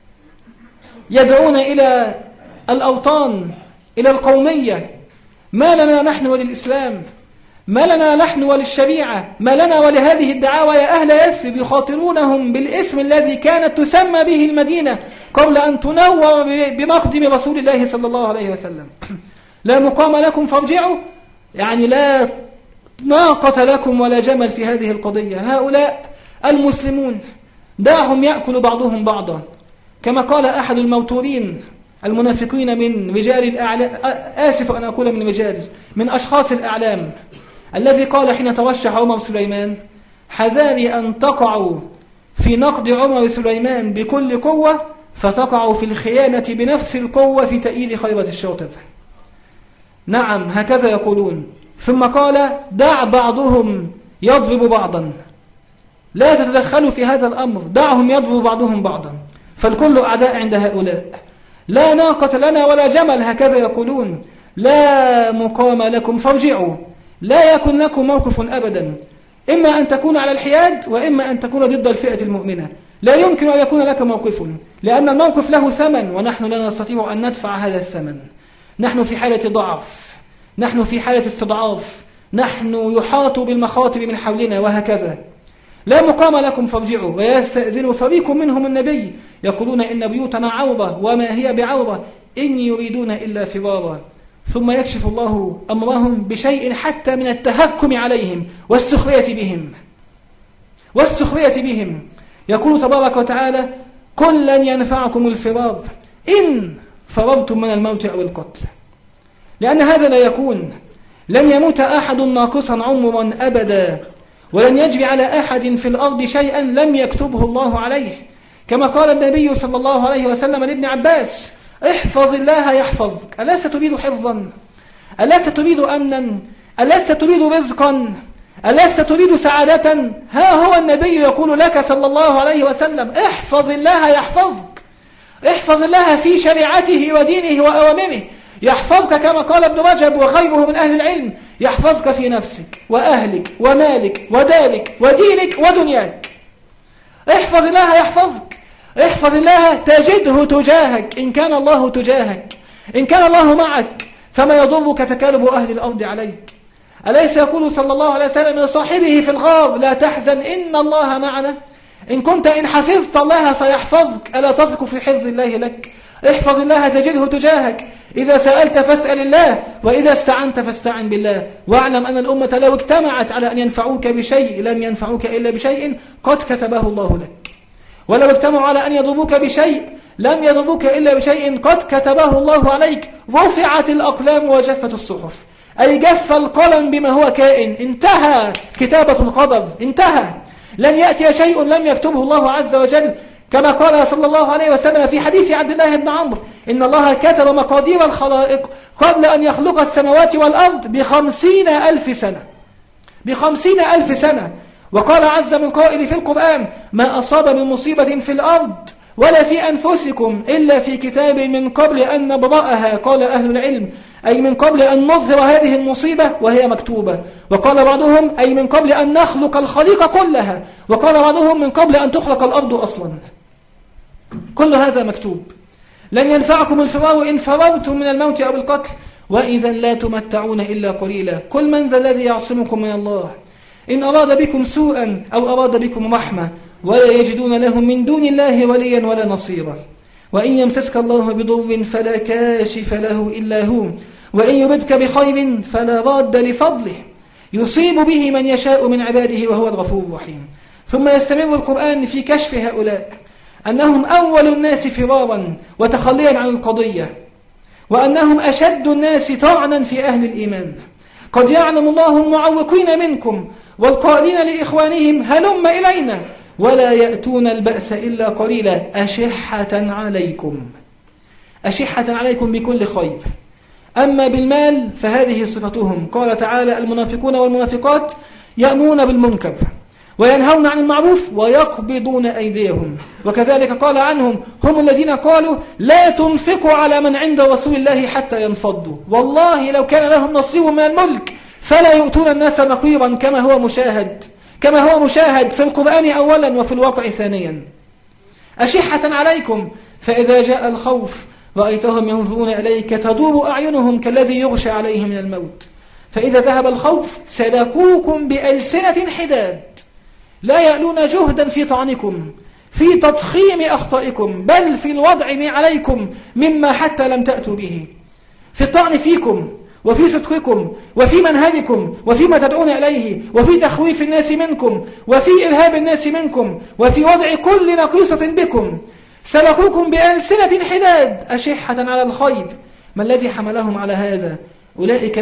يدعون إلى الأوطان، إلى القومية: ما لنا نحن وللإسلام، ما لنا نحن وللشريعة، ما لنا ولهذه الدعاوى يا أهل يثرب. يخاطرونهم بالاسم الذي كانت تسمى به المدينة قبل أن تنور بمقدم رسول الله صلى الله عليه وسلم. لا مقام لكم فارجعوا، يعني لا ناقة لكم ولا جمل في هذه القضية. هؤلاء المسلمون دعهم يأكل بعضهم بعضا، كما قال أحد الموتورين المنافقين من رجال الأعلام، آسف أن أقول من رجال، من أشخاص الأعلام، الذي قال حين ترشح عمر سليمان: حذاري أن تقعوا في نقد عمر سليمان بكل قوة، فتقعوا في الخيانة بنفس القوة في تأييد خيبة الشاطر. نعم، هكذا يقولون. ثم قال: دع بعضهم يضرب بعضا، لا تتدخلوا في هذا الأمر، دعهم يضرب بعضهم بعضا، فالكل أعداء عند هؤلاء. لا ناقة لنا ولا جمل، هكذا يقولون. لا مقام لكم فارجعوا، لا يكن لكم موقف أبدا، إما أن تكون على الحياد وإما أن تكون ضد الفئة المؤمنة. لا يمكن أن يكون لك موقف، لأن الموقف له ثمن، ونحن لا نستطيع أن ندفع هذا الثمن. نحن في حالة ضعف، نحن في حالة استضعاف، نحن يحاط بالمخاطر من حولنا، وهكذا. لا مقام لكم فارجعوا. ويستأذن فريق منهم النبي يقولون: إن بيوتنا عورة وما هي بعورة إن يريدون إلا فرارا. ثم يكشف الله أمرهم بشيء حتى من التهكم عليهم والسخرية بهم. يقول تبارك وتعالى: قل لن ينفعكم الفرار إن فررتم من الموت أو القتل. لأن هذا لا يكون. لن يموت أحد ناقصا عمرا أبدا، ولن يجري على أحد في الأرض شيئا لم يكتبه الله عليه، كما قال النبي صلى الله عليه وسلم لابن عباس: احفظ الله يحفظك. ألست تريد حفظا؟ ألست تريد أمنا؟ ألست تريد رزقا؟ ألست تريد سعادة؟ ها هو النبي يقول لك صلى الله عليه وسلم: احفظ الله يحفظك. احفظ الله في شريعته ودينه وأوامره يحفظك، كما قال ابن رجب وغيره من أهل العلم: يحفظك في نفسك وأهلك ومالك ودارك ودينك ودنياك. احفظ الله يحفظك. احفظ الله تجده تجاهك. إن كان الله تجاهك، إن كان الله معك، فما يضرك تكالب أهل الأرض عليك. أليس يقول صلى الله عليه وسلم لصاحبه في الغار: لا تحزن إن الله معنا؟ إن حفظت الله سيحفظك. ألا تثق في حفظ الله لك؟ احفظ الله تجده تجاهك. إذا سألت فاسأل الله، وإذا استعنت فاستعن بالله. واعلم أن الأمة لو اجتمعت على أن ينفعوك بشيء لم ينفعوك إلا بشيء قد كتبه الله لك، ولو اجتمعوا على أن يضروك بشيء لم يضروك إلا بشيء قد كتبه الله عليك. رفعت الأقلام وجفت الصحف، أي جف القلم بما هو كائن. انتهى كتابة القدر، انتهى. لن يأتي شيء لم يكتبه الله عز وجل، كما قال صلى الله عليه وسلم في حديث عبد الله بن عمرو: إن الله كتب مقادير الخلائق قبل أن يخلق السماوات والأرض ب50,000 سنة. ب50,000 سنة. وقال عز من قائل في القرآن: ما أصاب من مصيبة في الأرض ولا في أنفسكم إلا في كتاب من قبل أن نبرأها. قال أهل العلم: أي من قبل أن نظهر هذه المصيبة وهي مكتوبة. وقال بعضهم: أي من قبل أن نخلق الخليقة كلها. وقال بعضهم: من قبل أن تخلق الأرض أصلا. كل هذا مكتوب. لن ينفعكم الفرار إن فررتم من الموت أو القتل، وإذا لا تمتعون إلا قليلا. قل من ذا الذي يعصمكم من الله إن أراد بكم سوءا أو أراد بكم رحمة، ولا يجدون لهم من دون الله وليا ولا نصيرا. وإن يمسسك الله بضر فلا كاشف له إلا هو، وإن يردك بخير فلا راد لفضله، يصيب به من يشاء من عباده وهو الغفور الرحيم. ثم يستمر القرآن في كشف هؤلاء أنهم أول الناس فرارا وتخليا عن القضية، وأنهم أشد الناس طعنا في أهل الإيمان. قد يعلم الله المعوقين منكم والقائلين لإخوانهم: هلم إلينا، ولا يأتون البأس إلا قليلا، أشحة عليكم. أشحة عليكم بكل خير. أما بالمال فهذه صفتهم. قال تعالى: المنافقون والمنافقات يأمرون بالمنكر وينهون عن المعروف ويقبضون أيديهم. وكذلك قال عنهم: هم الذين قالوا لا تنفقوا على من عند رسول الله حتى ينفضوا. والله لو كان لهم نصيب من الملك فلا يؤتون الناس نقيرا، كما هو مشاهد في القرآن أولا وفي الواقع ثانيا. أشحة عليكم، فإذا جاء الخوف رأيتهم ينظرون إليك تدور أعينهم كالذي يغشى عليه من الموت، فإذا ذهب الخوف سلكوكم بألسنة حداد لا يألون جهدا في طعنكم، في تضخيم أخطائكم، بل في الوضع ما عليكم مما حتى لم تأتوا به، في الطعن فيكم وفي صدقكم وفي منهجكم وفيما تدعون إليه، وفي تخويف الناس منكم وفي إرهاب الناس منكم وفي وضع كل نقيصة بكم. سلكوكم بألسنة حداد أشحة على الخير. ما الذي حملهم على هذا؟ أولئك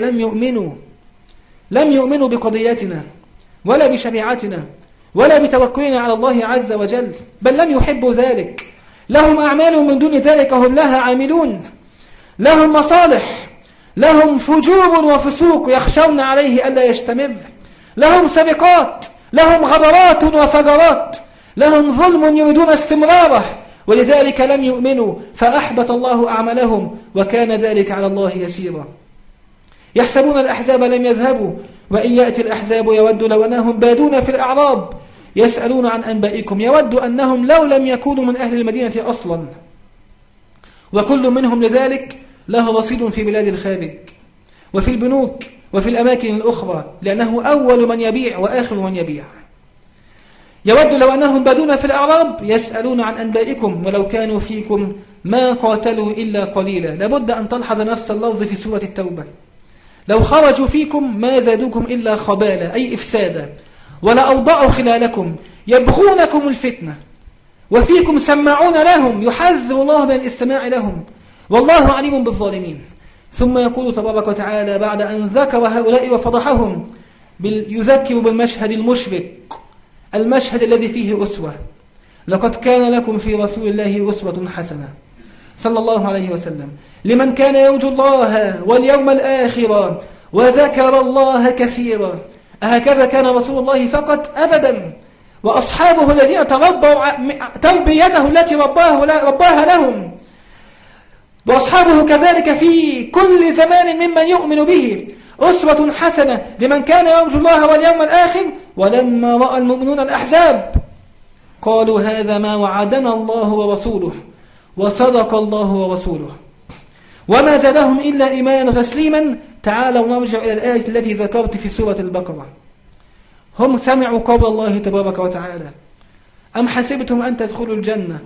لم يؤمنوا بقضياتنا ولا بشريعتنا ولا بتوكلنا على الله عز وجل، بل لم يحبوا ذلك. لهم أعمال من دون ذلك هم لها عاملون، لهم مصالح، لهم فجور وفسوق يخشون عليه ألا يستمر، لهم سرقات، لهم غدرات وفجرات، لهم ظلم يريدون استمراره، ولذلك لم يؤمنوا فأحبط الله أعمالهم وكان ذلك على الله يسيرا. يحسبون الأحزاب لم يذهبوا، وإن يأتي الأحزاب يود لو أنهم بادون في الأعراب يسألون عن أنبائكم، يود أنهم لو لم يكونوا من أهل المدينة أصلا. وكل منهم لذلك له رصيد في بلاد الخارج وفي البنوك وفي الأماكن الأخرى، لأنه أول من يبيع وآخر من يبيع. يود لو أنهم بادون في الأعراب يسألون عن أنبائكم ولو كانوا فيكم ما قاتلوا إلا قليلا. لابد أن تلحظ نفس اللفظ في سورة التوبة: لو خرجوا فيكم ما زادوكم إلا خبالا، أي إفسادا، ولا أوضعوا خلالكم يبغونكم الفتنة وفيكم سماعون لهم، يحذر الله من الاستماع لهم، والله عليم بالظالمين. ثم يقول تبارك وتعالى بعد أن ذكر هؤلاء وفضحهم: يذكر بالمشهد المشرق، المشهد الذي فيه أسوة. لقد كان لكم في رسول الله أسوة حسنة صلى الله عليه وسلم لمن كان يرجو الله واليوم الآخر وذكر الله كثيرا. أهكذا كان رسول الله فقط؟ أبدا. وأصحابه الذين تربوا تربيته التي رباها لهم، وأصحابه كذلك في كل زمان ممن يؤمن به أسوة حسنة لمن كان يرجو الله واليوم الآخر. ولما رأى المؤمنون الأحزاب قالوا هذا ما وعدنا الله ورسوله وصدق الله ورسوله وما زادهم إلا إيمانا وتسليما. تعالوا نرجع إلى الآية التي ذكرت في سورة البقرة. هم سمعوا قول الله تبارك وتعالى: أم حسبتم أن تدخلوا الجنة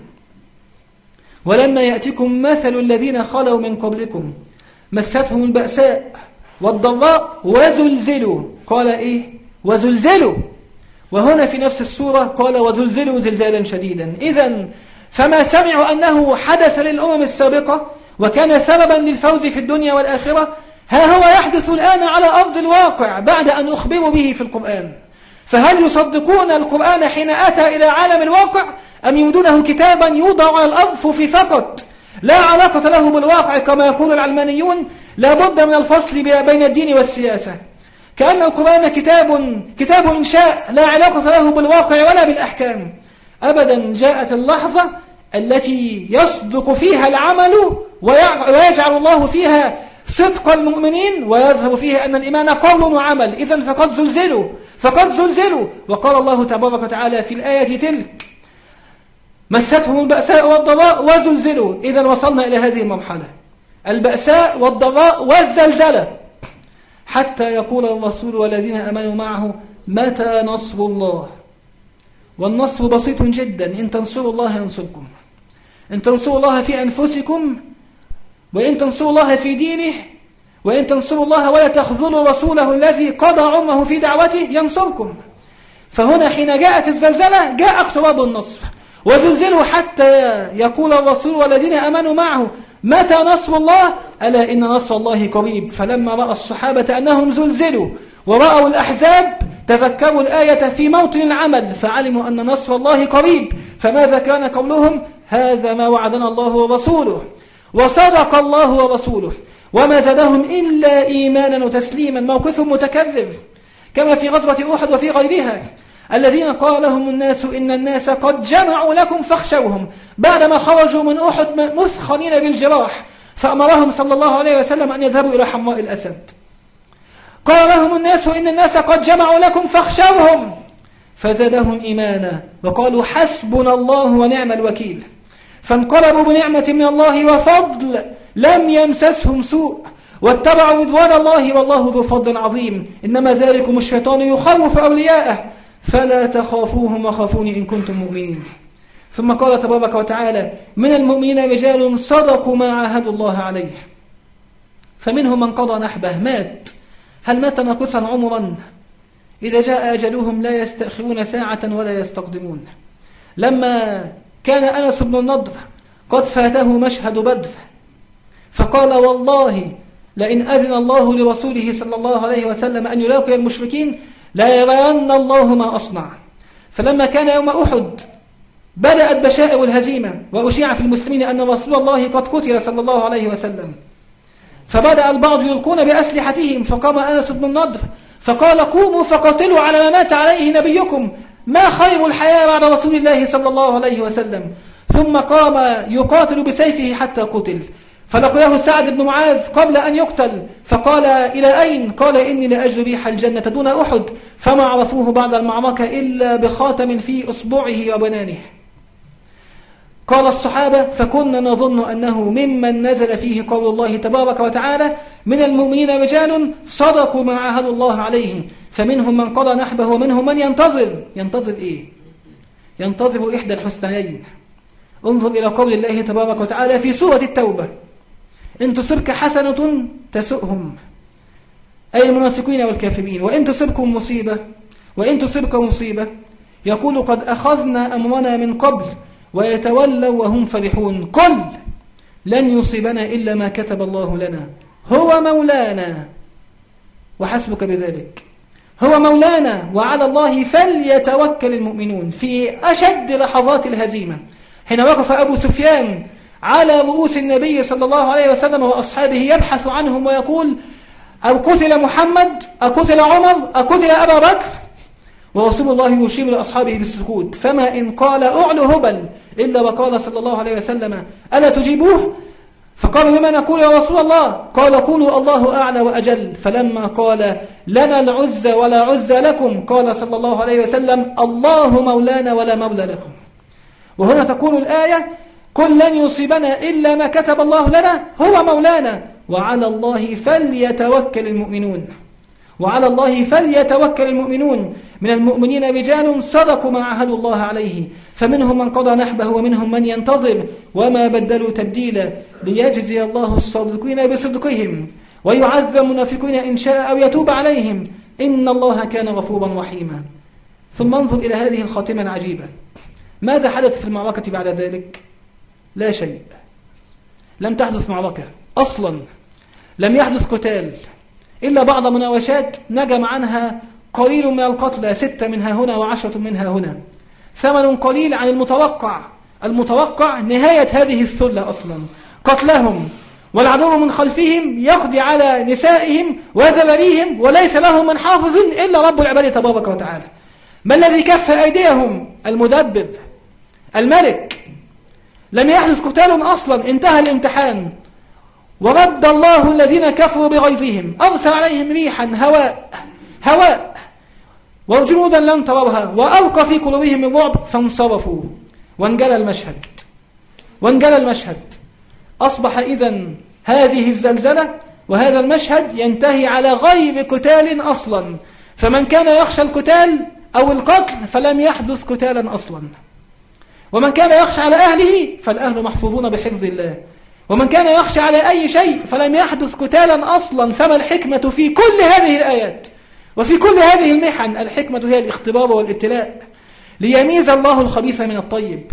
ولما يأتكم مثل الذين خلوا من قبلكم مستهم البأساء والضراء وزلزلوا. قال إيه؟ وزلزلوا. وهنا في نفس السورة قال وزلزلوا زلزالا شديدا. إذن فما سمعوا أنه حدث للأمم السابقة وكان سببا للفوز في الدنيا والآخرة، ها هو يحدث الآن على أرض الواقع بعد أن أخبروا به في القرآن. فهل يصدقون القرآن حين أتى إلى عالم الواقع أم يمدونه كتابا يوضع على الأرفف فقط لا علاقة له بالواقع كما يقول العلمانيون؟ لا بد من الفصل بين الدين والسياسة، كأن القرآن كتاب إنشاء لا علاقة له بالواقع ولا بالأحكام. أبدا. جاءت اللحظة التي يصدق فيها العمل ويجعل الله فيها صدق المؤمنين ويظهر فيها أن الإيمان قول وعمل. إذن فقد زلزلوا. وقال الله تبارك وتعالى في الآية تلك: مستهم البأساء والضراء وزلزلوا. إذن وصلنا إلى هذه المرحلة، البأساء والضراء والزلزلة، حتى يقول الرسول والذين آمنوا معه: متى نصر الله؟ والنصر بسيط جدا: إن تنصروا الله ينصركم، إن تنصروا الله في أنفسكم، وإن تنصروا الله في دينه، وإن تنصروا الله ولا تخذلوا رسوله الذي قضى عمره في دعوته ينصركم. فهنا حين جاءت الزلزلة جاء اقتراب النصر. وزلزلوا حتى يقول الرسول والذين آمنوا معه: متى نصر الله؟ ألا إن نصر الله قريب. فلما رأى الصحابة أنهم زلزلوا ورأوا الأحزاب تذكروا الآية في موطن العمل فعلموا أن نصر الله قريب. فماذا كان قولهم؟ هذا ما وعدنا الله ورسوله وصدق الله ورسوله وما زادهم إلا إيمانا وتسليما. موقف متكرر كما في غزوة أحد وفي غيرها، الذين قال لهم الناس إن الناس قد جمعوا لكم فاخشوهم، بعدما خرجوا من أحد مثخنين بالجراح، فأمرهم صلى الله عليه وسلم أن يذهبوا إلى حمراء الأسد. قال لهم الناس إن الناس قد جمعوا لكم فاخشوهم، فزادهم إيمانا وقالوا حسبنا الله ونعم الوكيل. فانقلبوا بنعمة من الله وفضل لم يمسسهم سوء واتبعوا رضوان الله والله ذو فضل عظيم. إنما ذلكم الشيطان يخوف أولياءه فلا تخافوهم وخافوني إن كنتم مؤمنين. ثم قال تبارك وتعالى: من المؤمنين رجال صدقوا ما عاهدوا الله عليه فمنهم من قضى نحبه مات. هل مات ناقصا عمرا؟ إذا جاء أجلهم لا يستأخرون ساعة ولا يستقدمون. لما كان أنس بن النضر قد فاته مشهد بدر فقال: والله لئن أذن الله لرسوله صلى الله عليه وسلم أن يلاقي المشركين لا يرين الله ما أصنع. فلما كان يوم أحد بدأت بشائر الهزيمة وأشيع في المسلمين أن رسول الله قد قتل صلى الله عليه وسلم، فبدأ البعض يلقون بأسلحتهم، فقام أنس بن النضر فقال: قوموا فقاتلوا على ما مات عليه نبيكم، ما خير الحياة بعد رسول الله صلى الله عليه وسلم. ثم قام يقاتل بسيفه حتى قتل. فلقيه سعد بن معاذ قبل أن يقتل فقال: إلى أين؟ قال: إني لأجد ريح الجنة دون أحد. فما عرفوه بعد المعركة إلا بخاتم في أصبعه وبنانه. قال الصحابة: فكنا نظن أنه ممن نزل فيه قول الله تبارك وتعالى: من المؤمنين رجال صدقوا ما عاهدوا الله عليه فمنهم من قضى نحبه ومنهم من ينتظر إيه؟ ينتظر إحدى الحسنيين. انظر إلى قول الله تبارك وتعالى في سورة التوبة: إن تصبك حسنة تسؤهم، أي المنافقين والكافرين، وإن تصبك مصيبة يقول قد أخذنا أمرنا من قبل ويتولوا وهم فرحون. قل لن يصيبنا إلا ما كتب الله لنا هو مولانا وحسبك بذلك. هو مولانا وعلى الله فليتوكل المؤمنون. في أشد لحظات الهزيمة حين وقف أبو سفيان على رؤوس النبي صلى الله عليه وسلم وأصحابه يبحث عنهم ويقول: أقتل محمد؟ أقتل عمر؟ أقتل أبا بكر؟ ورسول الله يشير لأصحابه بالسكوت، فما إن قال: أعلو هبل، إلا وقال صلى الله عليه وسلم: ألا تجيبوه؟ فقالوا: بما نقول يا رسول الله؟ قال: قولوا الله أعلى وأجل. فلما قال: لنا العزة ولا عزة لكم، قال صلى الله عليه وسلم: الله مولانا ولا مولى لكم. وهنا تقول الآية: قل لن يصيبنا إلا ما كتب الله لنا هو مولانا وعلى الله فليتوكل المؤمنون. وعلى الله فليتوكل المؤمنون، من المؤمنين رجال صدقوا ما عاهدوا الله عليه، فمنهم من قضى نحبه ومنهم من ينتظر وما بدلوا تبديلا، ليجزي الله الصادقين بصدقهم ويعذب المنافقين إن شاء أو يتوب عليهم، إن الله كان غفورا رحيما. ثم انظر إلى هذه الخاتمة العجيبة. ماذا حدث في المعركة بعد ذلك؟ لا شيء. لم تحدث معركة أصلا، لم يحدث قتال، إلا بعض مناوشات نجم عنها قليل من القتلى، 6 منها هنا و10 منها هنا، ثمن قليل عن المتوقع نهاية هذه الثلة أصلا، قتلهم والعدو من خلفهم يقضي على نسائهم وذراريهم، وليس لهم من حافظ إلا رب العباد تبارك وتعالى. ما الذي كف أيديهم؟ المدبر، الملك. لم يحدث قتال أصلا، انتهى الامتحان، ورد الله الذين كفروا بغيظهم، أرسل عليهم ريحا هواء وجنودا لم تروها، وألقى في قلوبهم الرعب فانصرفوا، وانجلى المشهد. أصبح إذن هذه الزلزلة وهذا المشهد ينتهي على غير قتال أصلا، فمن كان يخشى القتال أو القتل فلم يحدث قتالا أصلا، ومن كان يخشى على أهله فالأهل محفوظون بحفظ الله، ومن كان يخشى على أي شيء فلم يحدث قتالا أصلا. فما الحكمة في كل هذه الآيات وفي كل هذه المحن؟ الحكمة هي الاختبار والابتلاء، ليميز الله الخبيث من الطيب،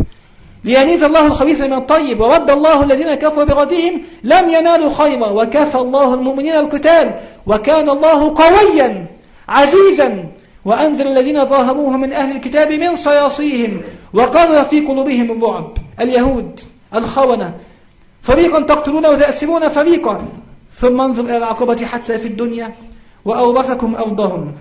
ورد الله الذين كفروا بغيظهم لم ينالوا خيرا، وكفى الله المؤمنين القتال وكان الله قويا عزيزا، وأنزل الذين ظاهروه من أهل الكتاب من صياصيهم وقذف في قلوبهم الرعب. اليهود الخونة، فريقا تقتلون وتأسرون فريقا، ثم انظر إلى العقوبة حتى في الدنيا، وأورثكم أرضهم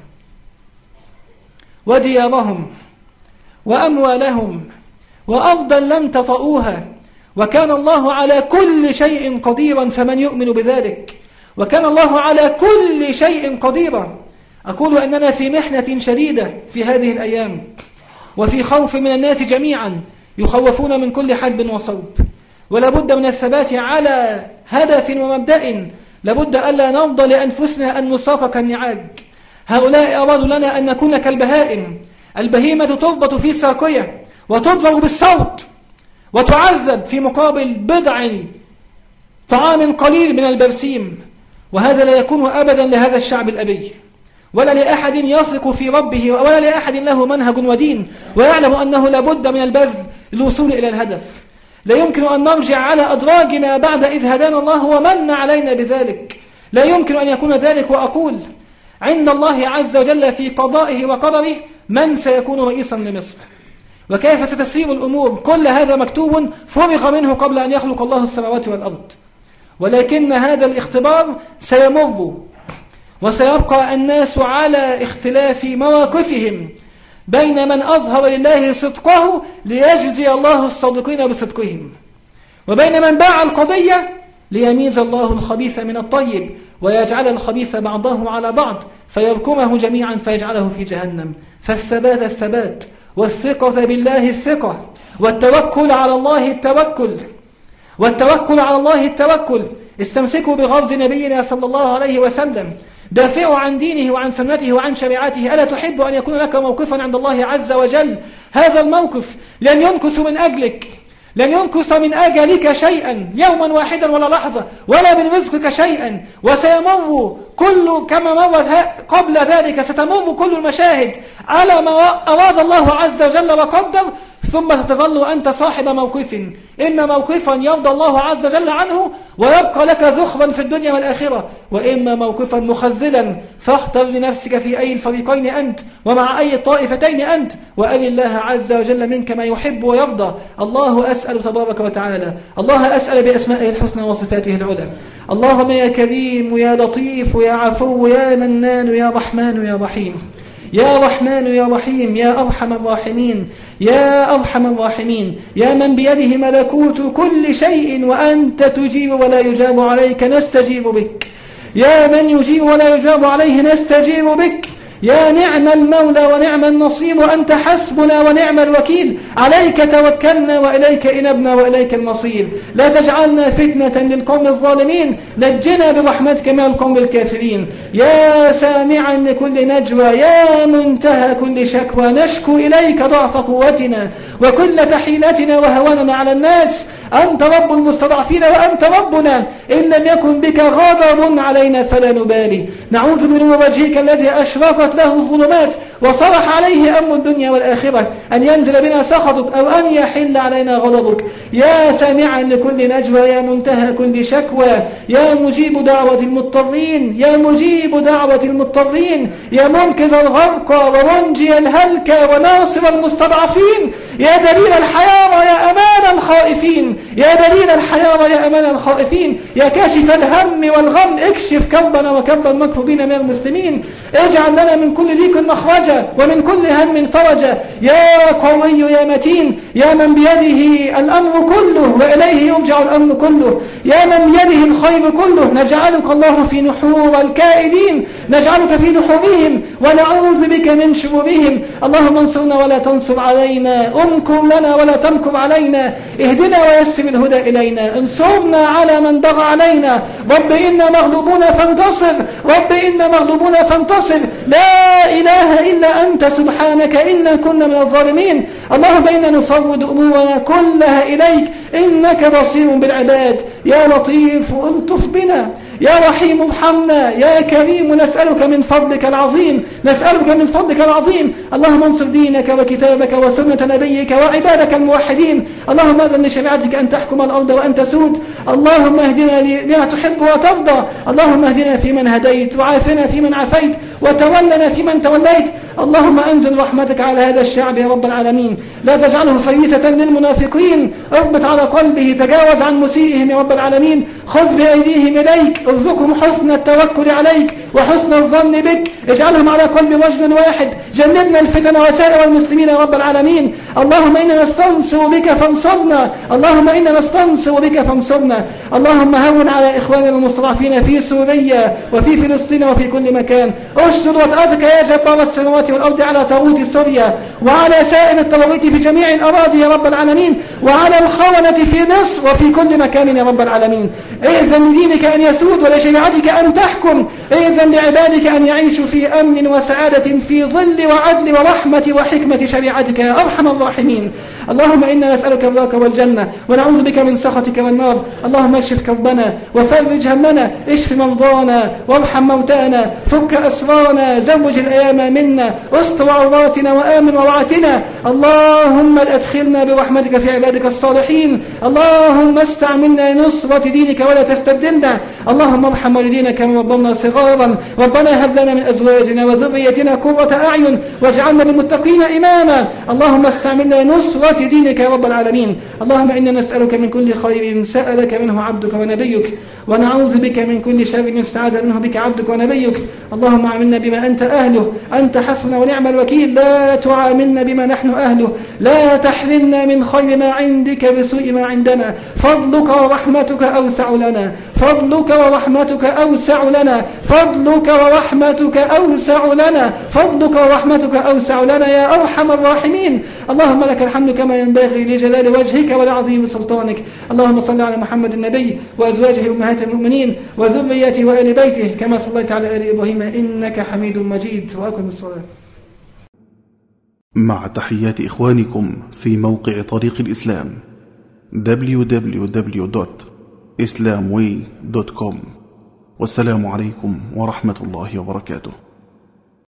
وديارهم وأموالهم وأرضا لم تطئوها، وكان الله على كل شيء قديرا، فمن يؤمن بذلك؟ وكان الله على كل شيء قديرا. أقول أننا في محنة شديدة في هذه الأيام، وفي خوف من الناس جميعا، يخوفون من كل حدب وصوب، ولا بد من الثبات على هدف ومبدأ، لابد ألا نرضى لأنفسنا أن نساق كالنعاج. هؤلاء أرادوا لنا أن نكون كالبهائم، البهيمة تربط في ساقية وتضرب بالصوت وتعذب في مقابل بضع طعام قليل من البرسيم، وهذا لا يكون أبدا لهذا الشعب الأبي، ولا لأحد يثق في ربه، ولا لأحد له منهج ودين ويعلم أنه لابد من البذل للوصول إلى الهدف. لا يمكن أن نرجع على أدراجنا بعد إذ هدانا الله ومن علينا بذلك، لا يمكن أن يكون ذلك. وأقول عند الله عز وجل في قضائه وقدره من سيكون رئيسا لمصر وكيف ستسير الأمور، كل هذا مكتوب فرغ منه قبل أن يخلق الله السماوات والأرض. ولكن هذا الاختبار سيمر، وسيبقى الناس على اختلاف مواقفهم، بين من أظهر لله صدقه ليجزي الله الصادقين بصدقهم، وبين من باع القضية ليميز الله الخبيث من الطيب، ويجعل الخبيث بعضه على بعض فيركمه جميعا فيجعله في جهنم. فالثبات الثبات، والثقة بالله الثقة، والتوكل على الله التوكل. استمسكوا بغرض نبينا صلى الله عليه وسلم، دافعوا عن دينه وعن سنته وعن شريعته. ألا تحب أن يكون لك موقفا عند الله عز وجل؟ هذا الموقف لن ينقص من أجلك، لن ينقص من أجلك شيئا يوما واحدا ولا لحظة، ولا من رزقك شيئا، وسيمر كل كما مرت قبل ذلك، ستمر كل المشاهد على ما أراد الله عز وجل وقدر، ثم ستظل أنت صاحب موقف، إما موقفا يرضى الله عز وجل عنه ويبقى لك ذخبا في الدنيا والآخرة، وإما موقفا مخذلا، فاختر لنفسك في أي الفريقين أنت ومع أي الطائفتين أنت، وأل الله عز وجل منك ما يحب ويرضى. الله أسأل تبارك وتعالى، الله أسأل بأسمائه الحسنى وصفاته العلى. اللهم يا كريم يا لطيف يا عفو يا منان يا رحمن يا رحيم، يا رحمن يا رحيم، يا أرحم الراحمين، يا أرحم الراحمين، يا من بيده ملكوت كل شيء وأنت تجيب ولا يجاب عليك نستجيب بك، يا من يجيب ولا يجاب عليه نستجيب بك، يا نعم المولى ونعم النصير، وأنت حسبنا ونعم الوكيل، عليك توكلنا وإليك إنبنا وإليك المصير. لا تجعلنا فتنة للقوم الظالمين، نجنا برحمتك من القوم الكافرين. يا سامعا لكل نجوى، يا منتهى كل شكوى، نشكو إليك ضعف قوتنا وكل تحيلتنا وهواننا على الناس. أنت رب المستضعفين وأنت ربنا، إن لم يكن بك غضب علينا فلا نبالي. نعوذ بنور وجهك الذي أشرقت له الظلمات وصرح عليه أمر الدنيا والآخرة أن ينزل بنا سخطك أو أن يحل علينا غضبك. يا سامعا لكل نجوى، يا منتهى كل شكوى، يا مجيب دعوة المضطرين، يا مجيب دعوة المضطرين، يا منقذ الغرق ومنجي الهلك وناصر المستضعفين، يا دليل الحيارى يا أمان الخائفين، يا دليل الحيارى يا أمان الخائفين، يا كاشف الهم والغم اكشف كربنا وكرب المكروبين من المسلمين. اجعل لنا من كل ضيق مخرجا ومن كل هم فرجا. يا قوي يا متين، يا من بيده الأمر كله وإليه يرجع الأمر كله، يا من بيده الخير كله، نجعلك الله في نحور الكائدين، نجعلك في نحورهم ونعوذ بك من شرورهم. اللهم انصرنا ولا تنصر علينا، امكر لنا ولا تمكر علينا، اهدنا ويسر الهدى إلينا، انصرنا على من بغى علينا. رب إنا مغلوبون فانتصر، رب إنا مغلوبون فانتصر، لا إله إلا أنت سبحانك إنا كنا من الظالمين. اللهم إنا نفوض أمورنا كلها إليك إنك بصير بالعباد. يا لطيف ألطف بنا، يا رحيم ارحمنا، يا كريم نسألك من فضلك العظيم، نسألك من فضلك العظيم. اللهم انصر دينك وكتابك وسنة نبيك وعبادك الموحدين. اللهم أذن لشريعتك أن تحكم الأرض وأن تسود. اللهم اهدنا لما تحب وترضى. اللهم اهدنا فيمن هديت، وعافنا فيمن عافيت، وتولنا فيمن توليت. اللهم أنزل رحمتك على هذا الشعب يا رب العالمين، لا تجعله فريسة للمنافقين، اربط على قلبه، تجاوز عن مسيئهم يا رب العالمين، خذ بأيديهم إليك، ارزقهم حسن التوكل عليك وحسن الظن بك، اجعلهم على قلب رجل واحد، جنبنا الفتن وسائر المسلمين يا رب العالمين. اللهم إنا نستنصر بك فانصرنا، اللهم إنا نستنصر بك فانصرنا. اللهم هون على إخواننا المستضعفين في سوريا وفي فلسطين وفي كل مكان، اشدد وطأتك يا جبار السماوات والأرض على طاغوت سوريا وعلى سائر الطواغيت في جميع الأراضي يا رب العالمين، وعلى الخونة في مصر وفي كل مكان يا رب العالمين. إذن لدينك أن يسود ولشريعتك أن تحكم، إذن لعبادك أن يعيشوا في أمن وسعادة في ظل وعدل ورحمة وحكمة شريعتك يا أرحم الراحمين. اللهم إنا نسألك الرضاك والجنة ونعوذ بك من سخطك والنار. اللهم اكشف كربنا وفرج همنا، اشف مرضانا وارحم موتانا، فك أسرارنا، زوج الأيام منا، استر عوراتنا وآمن روعاتنا. اللهم أدخلنا برحمتك في عبادك الصالحين. اللهم استعملنا نصرة دينك ولا تستبدلنا. اللهم ارحم والدينا كما ربنا صغارا. ربنا هب لنا من أزواجنا وذريتنا قرة أعين واجعلنا للمتقين إماما. اللهم استعملنا نصرة دينك يا رب العالمين. اللهم إنا نسألك من كل خير سألك منه عبدك ونبيك، ونعوذ بك من كل شر استعاذ منه بك عبدك ونبيك. اللهم عاملنا بما أنت أهله، أنت حسبنا ونعم الوكيل، لا تعاملنا بما نحن أهله، لا تحرمنا من خير ما عندك بسوء ما عندنا. فضلك ورحمتك أوسع لنا، فضلك ورحمتك أوسع لنا، فضلك ورحمتك أوسع لنا، فضلك ورحمتك أوسع لنا يا أرحم الراحمين. اللهم لك الحمد كما ينبغي لجلال وجهك ولعظيم سلطانك. اللهم صل على محمد النبي وأزواجه أمهات المؤمنين وذريته وآل بيته كما صليت على آل إبراهيم إنك حميد مجيد. وأقم الصلاة. مع تحيات إخوانكم في موقع طريق الإسلام www.islamway.com. والسلام عليكم ورحمة الله وبركاته.